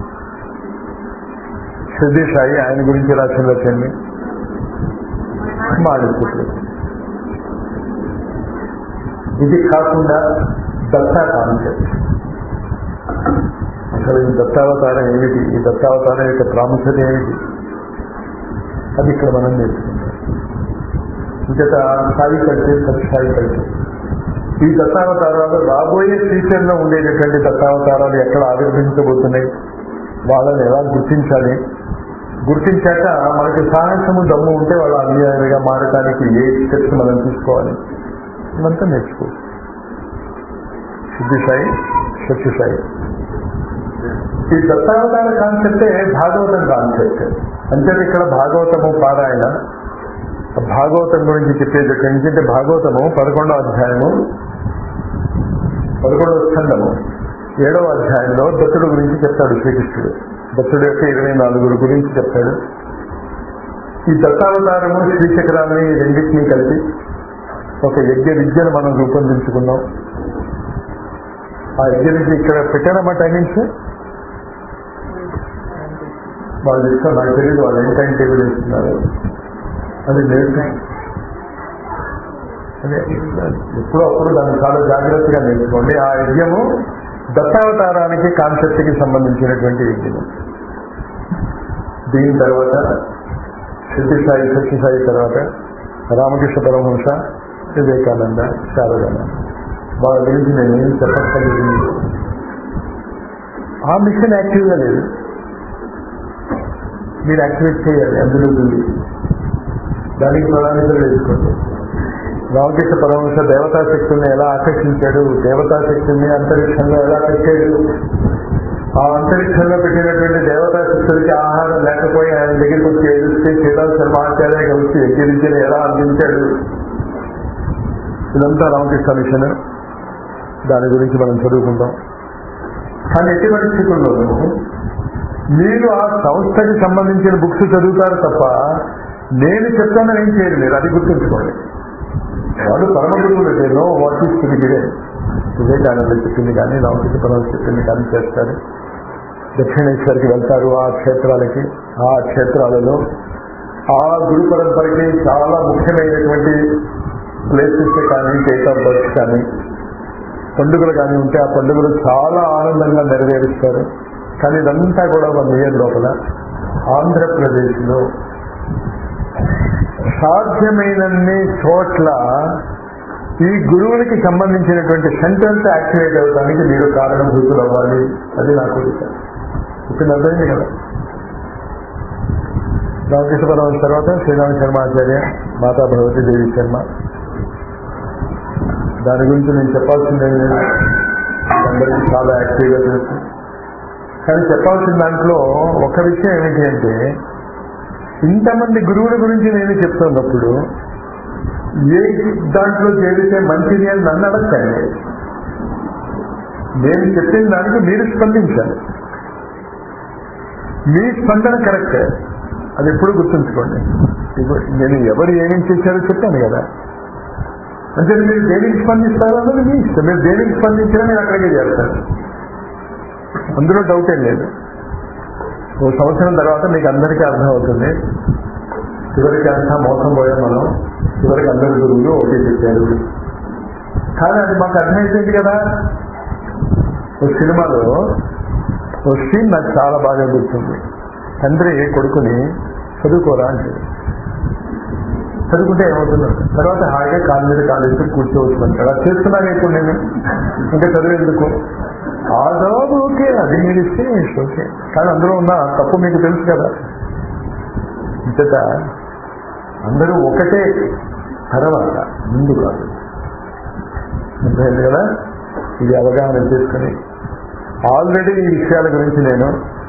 సిద్ధి సాయి ఆయన గురించి రాసిన రచనలు, మాణిక్యులు. ఇది కాకుండా దత్తా కాన్సెప్ట్. అసలు ఈ దత్తావతారం ఏమిటి, ఈ దత్తావతారం యొక్క ప్రాముఖ్యత ఏమిటి, అది ఇక్కడ మనం నేర్చుకుంటాం. ఇంకట స్థాయి కంటే సత్స్థాయి కంటే ఈ దత్తావతారాలు రాబోయే ఫ్యూచర్లో ఉండేటటువంటి దత్తావతారాలు ఎక్కడ ఆవిర్భవించబోతున్నాయి, వాళ్ళని ఎలా గుర్తించాలి, గుర్తించాక మనకి సాహసము దమ్ము ఉంటే వాళ్ళు అన్యాయంగా మారడానికి ఏ స్టెప్స్ మనం తీసుకోవాలి ఇదంతా నేర్చుకోవచ్చు. సిద్ధి సాయి, సత్య సాయి. ఈ దత్తావతార కాన్సెప్టే భాగవతం కాన్సెప్ట్. అంటే ఇక్కడ భాగవతము పారాయణ, భాగవతం గురించి చెప్పేది ఎందుకంటే భాగవతము పదకొండవ అధ్యాయము, పదకొండవ స్కందము ఏడవ అధ్యాయంలో దత్తుడు గురించి చెప్తాడు శ్రీకృష్ణుడు. దత్తుడు యొక్క ఇరవై నాలుగురు గురించి చెప్తాడు. ఈ దత్తావతారము శ్రీచక్రాన్ని రెండింటినీ కలిపి ఒక యజ్ఞ విద్యను మనం రూపొందించుకున్నాం. ఆ యజ్ఞ విద్య ఇక్కడ పెట్టారమ్మా టైమింగ్స్ వాళ్ళు ఇష్టం, నాకు తెలియదు వాళ్ళు ఏం టైం టేబుల్ ఇస్తున్నారు. అది నేర్చు అదే ఎప్పుడో అప్పుడు దాన్ని చాలా జాగ్రత్తగా నేర్చుకోండి. ఆ యజ్ఞము దత్తావతారానికి కాన్సెప్ట్కి సంబంధించినటువంటి యజ్ఞము. దీని తర్వాత సిద్ధిసాయి, సత్యసాయి తర్వాత రామకృష్ణ పరమహంస, వివేకానంద, శారదానంద. వాళ్ళ గురించి నేను ఏం చెప్పక్కర్లేదు. ఆ మిషన్ యాక్టివ్గా లేదు, మీరు యాక్టివేట్ చేయాలి. అందులో దానికి ప్రణాళికలు వేసుకోండి. రామకృష్ణ పరమహంస దేవతా శక్తుల్ని ఎలా ఆకర్షించాడు, దేవతా శక్తుల్ని అంతరిక్షంలో ఎలా పెట్టాడు, ఆ అంతరిక్షంలో పెట్టినటువంటి దేవతా శక్తులకి ఆహారం లేకపోయి ఆయన దగ్గరికి వచ్చి ఏదిస్తే శ్రీరామ్ శర్మ ఆచార్య వచ్చి యజ్ఞ విద్యను ఎలా అందించాడు, ఇదంతా రామకృష్ణ మిషన్. దాని గురించి మనం చదువుకుంటాం. కానీ ఎట్టి పరిస్థితుల్లోనూ మీరు ఆ సంస్థకి సంబంధించిన బుక్స్ చదువుతారు తప్ప నేను చెప్తానని ఏం చేయరు మీరు, అది గుర్తుంచుకోండి. వాళ్ళు పరమ గురువులు నో వాట్ ఈస్ తిరిగిరే వివేకానంద చెప్పింది కానీ రామకృష్ణ పరమహంస చెప్పింది కానీ చేస్తారు. దక్షిణేశ్వరికి వెళ్తారు, ఆ క్షేత్రాలకి, ఆ క్షేత్రాలలో ఆ గురు పరంపరకి చాలా ముఖ్యమైనటువంటి ప్లేసెస్ కానీ డేట్ ఆఫ్ బర్త్ కానీ పండుగలు కానీ ఉంటే ఆ పండుగలు చాలా ఆనందంగా నెరవేరుస్తారు. కానీ ఇదంతా కూడా వన్ ఇయర్ లోపల ఆంధ్రప్రదేశ్లో సాధ్యమైనన్ని చోట్ల ఈ గురువులకి సంబంధించినటువంటి సెంటర్స్ యాక్టివేట్ అవడానికి మీరు కారణభూతులు అవ్వాలి. అది నా కోరిక. ఇప్పుడు అర్థమైంది కదా. రామకృష్ణ పరమహంస తర్వాత శ్రీరామ శర్మాచార్య, మాతా భగవతి దేవి శర్మ. దాని గురించి నేను చెప్పాల్సిందే, అందరికీ చాలా యాక్టివ్గా తెలుసు. కానీ చెప్పాల్సిన దాంట్లో ఒక విషయం ఏమిటి అంటే, ఇంతమంది గురువుల గురించి నేను చెప్తున్నప్పుడు ఏ దాంట్లో చేరితే మంచిది అని నన్ను అడగండి. నేను చెప్పిన దానికి మీరు స్పందించాలి. మీ స్పందన కరెక్టే, అది ఎప్పుడు గుర్తుంచుకోండి. నేను ఎవరు ఏమేమి చేశారో చెప్పాను కదా, అంటే మీరు దేనికి స్పందిస్తారో అన్నది మీ ఇష్టం. మీరు దేనికి స్పందించినా నేను అక్కడికే చేస్తాను, అందులో డౌట్ ఏం లేదు. ఓ సంవత్సరం తర్వాత మీకు అందరికీ అర్థమవుతుంది, చివరికి అంతా మోసం పోయాం మనం, చివరికి అందరి గురువులు ఒకటి చెప్పారు. కానీ అది మాకు అర్థమైపోయింది కదా. ఓ సినిమాలో ఓ సీన్ నాకు చాలా బాగా గుర్తుంది. తండ్రి కొడుకుని చదువుకోరా అంటే, చదువుకుంటే ఏమవుతున్నాడు, తర్వాత హాయిగా కాలు మీద కాలు వేసి కూర్చోవచ్చు అంటాడు. అది చేస్తున్నాను ఇప్పుడు నేను, ఇంకా చదివేందుకు ఆ జవాబు ఓకే, అది మీరు ఇస్తే ఓకే. కానీ అందులో ఉన్న తప్పు మీకు తెలుసు కదా. ఇంతట అందరూ ఒకటే తర్వాత ముందు కాదు, అర్థమైంది కదా. ఇది అవగాహన చేసుకుని ఆల్రెడీ ఈ విషయాల గురించి నేను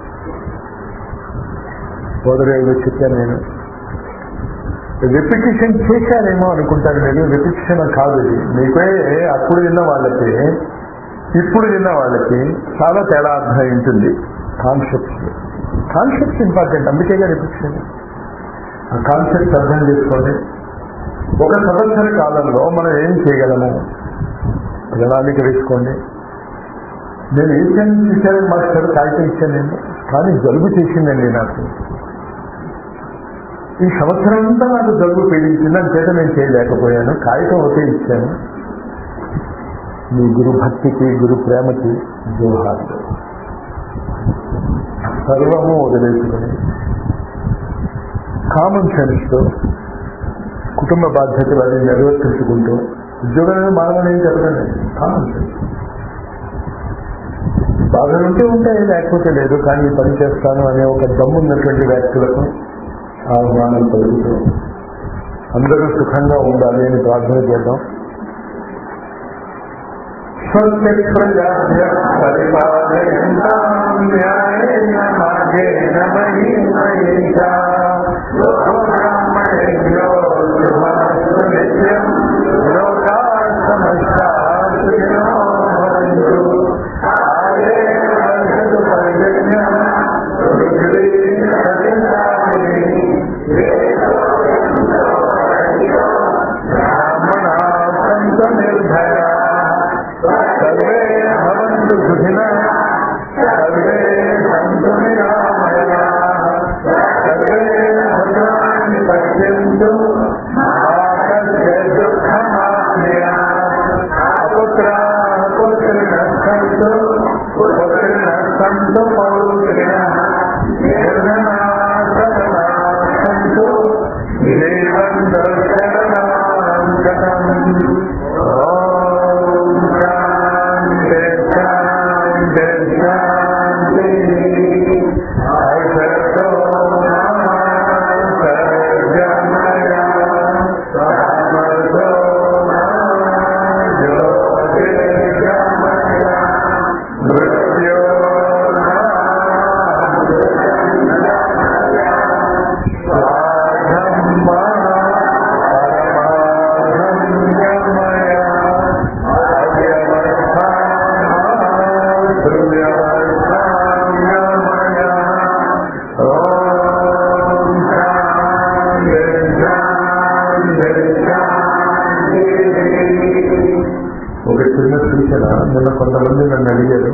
బోధరేవులో చెప్పాను. నేను రిపిటిషన్ చేశానేమో అనుకుంటాను. నేను రిపిటిషన్ కాదు ఇది. మీకే అప్పుడు విన్న వాళ్ళకి ఇప్పుడు విన్న వాళ్ళకి చాలా తేడా అర్థం ఉంటుంది. కాన్సెప్ట్స్ కాన్సెప్ట్స్ ఇంపార్టెంట్, అందుకేగా రిపిటిషన్. ఆ కాన్సెప్ట్స్ అర్థం చేసుకోండి. ఒక సంవత్సర కాలంలో మనం ఏం చేయగలము ప్రణాళిక వేసుకోండి. నేను ఏం చేశాను మాస్టర్, కాగితం ఇచ్చాను నేను, కానీ జలుబు చేసిందండి నాకు. ఈ సంవత్సరం అంతా నాకు జలుబు పీడించింది, అంచేత నేను చేయలేకపోయాను. కాగితం ఒకే ఇచ్చాను. మీ గురు భక్తికి, గురు ప్రేమకి జోహార్లు. సర్వము వదిలేసుకుని కామన్ సెన్స్తో కుటుంబ బాధ్యతలు నిర్వర్తించుకుంటూ ఉద్యోగాలను మానవని ఏం చెప్పండి. కామన్ సెన్స్ బాగా ఉంటే ఉంటాయి, లేకపోతే లేదు. కానీ పని చేస్తాను అనే ఒక దమ్మున్నటువంటి వ్యక్తులకు ఆహ్వానం పలుకుతూ అందరూ సుఖంగా ఉండాలి అని ప్రార్థన చేద్దాం. స్వస్తి ప్రజాభ్య పరిపాలయంతాం న్యాయేన మార్గేణ మహీం మహీషా బ్రాహ్మణేభ్యో శుభమస్తు నిత్యం లోకాః సమస్తాః సుఖినో భవంతు. ఆదే వర్షతు పర్జన్యం రుద్రీం సవితాని బ్రాహ్మణాః సంతు నిర్భయాః సర్వే భవంతు సుఖినః సర్వే సంతు నిరామయాః సర్వే భద్రాణి పశ్యంతు మా కస్య దుఃఖమాప్నుయాత్. అపుత్రాః పుత్రిణః సంతు పుత్రిణః సంతు పౌత్రిణః నిర్ధనాః సధనాః సంతు జీవంతో శరణాగతం. ఓం ఒక చిన్న సూచన, నిన్న కొంతమంది నన్ను అడిగారు,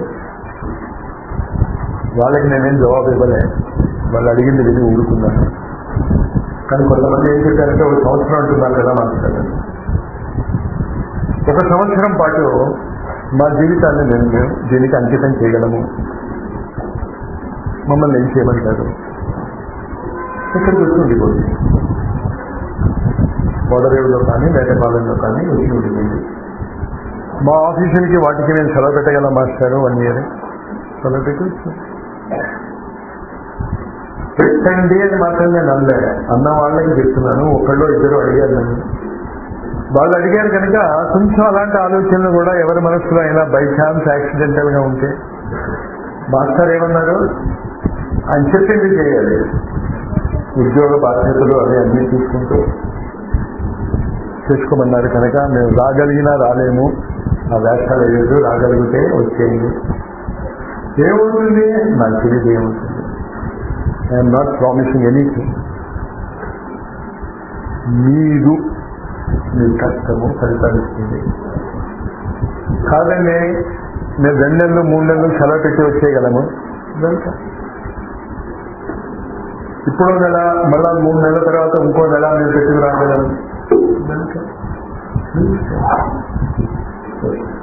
వాళ్ళకి నేనేం జవాబు ఇవ్వలే, వాళ్ళు అడిగింది విని ఊరుకున్నాను. కానీ కొంతమంది ఏం చెప్పారంటే ఒక సంవత్సరం అంటున్నారు కదా మాట్లాడారు. ఒక సంవత్సరం పాటు మా జీవితాన్ని నేను మేము దీనికి అంకితం చేయగలము, మమ్మల్ని ఏం చేయమంటారు? ఇక్కడ గుర్తుండిపోతుంది. కోడరేవులో కానీ వేటపాలెంలో కానీ వచ్చి ఉండిపోయింది. మా ఆఫీసులకి వాటికి నేను సెలవు పెట్టగల మాస్టారు వన్ ఇయర్ సెలవు పెట్టి పెట్టండి అని మాత్రం నేను అనలే. అన్న వాళ్ళకి చెప్తున్నాను. ఒకళ్ళు ఇద్దరు అడిగారు నన్ను, వాళ్ళు అడిగారు కనుక కొంచెం అలాంటి ఆలోచనలు కూడా ఎవరి మనసులో అయినా బై ఛాన్స్ యాక్సిడెంటల్ గా ఉంటే, మాస్టర్ ఏమన్నారు, ఆయన చెప్పింది చేయాలి, ఉద్యోగ బాధ్యతలు అవి అన్నీ చూసుకుంటూ చేసుకోమన్నారు కనుక మేము రాగలిగినా రాలేము, ఆ వేషాలు వేయదు, రాగలిగితే వచ్చేయండి. ఏమవుతుంది నాకు తెలియదు, ఏమవుతుంది. I'm not promising anything. మీరు మీ కష్టము ఫలితాన్నిస్తుంది. కాదండి మేము రెండు నెలలు మూడు నెలలు సెలవు పెట్టి వచ్చేయగలము, వెళ్తాం. ఇప్పుడు నెల మళ్ళా మూడు నెలల తర్వాత ఇంకో నెల మేము పెట్టుకు రాగలము, వెళ్తాం.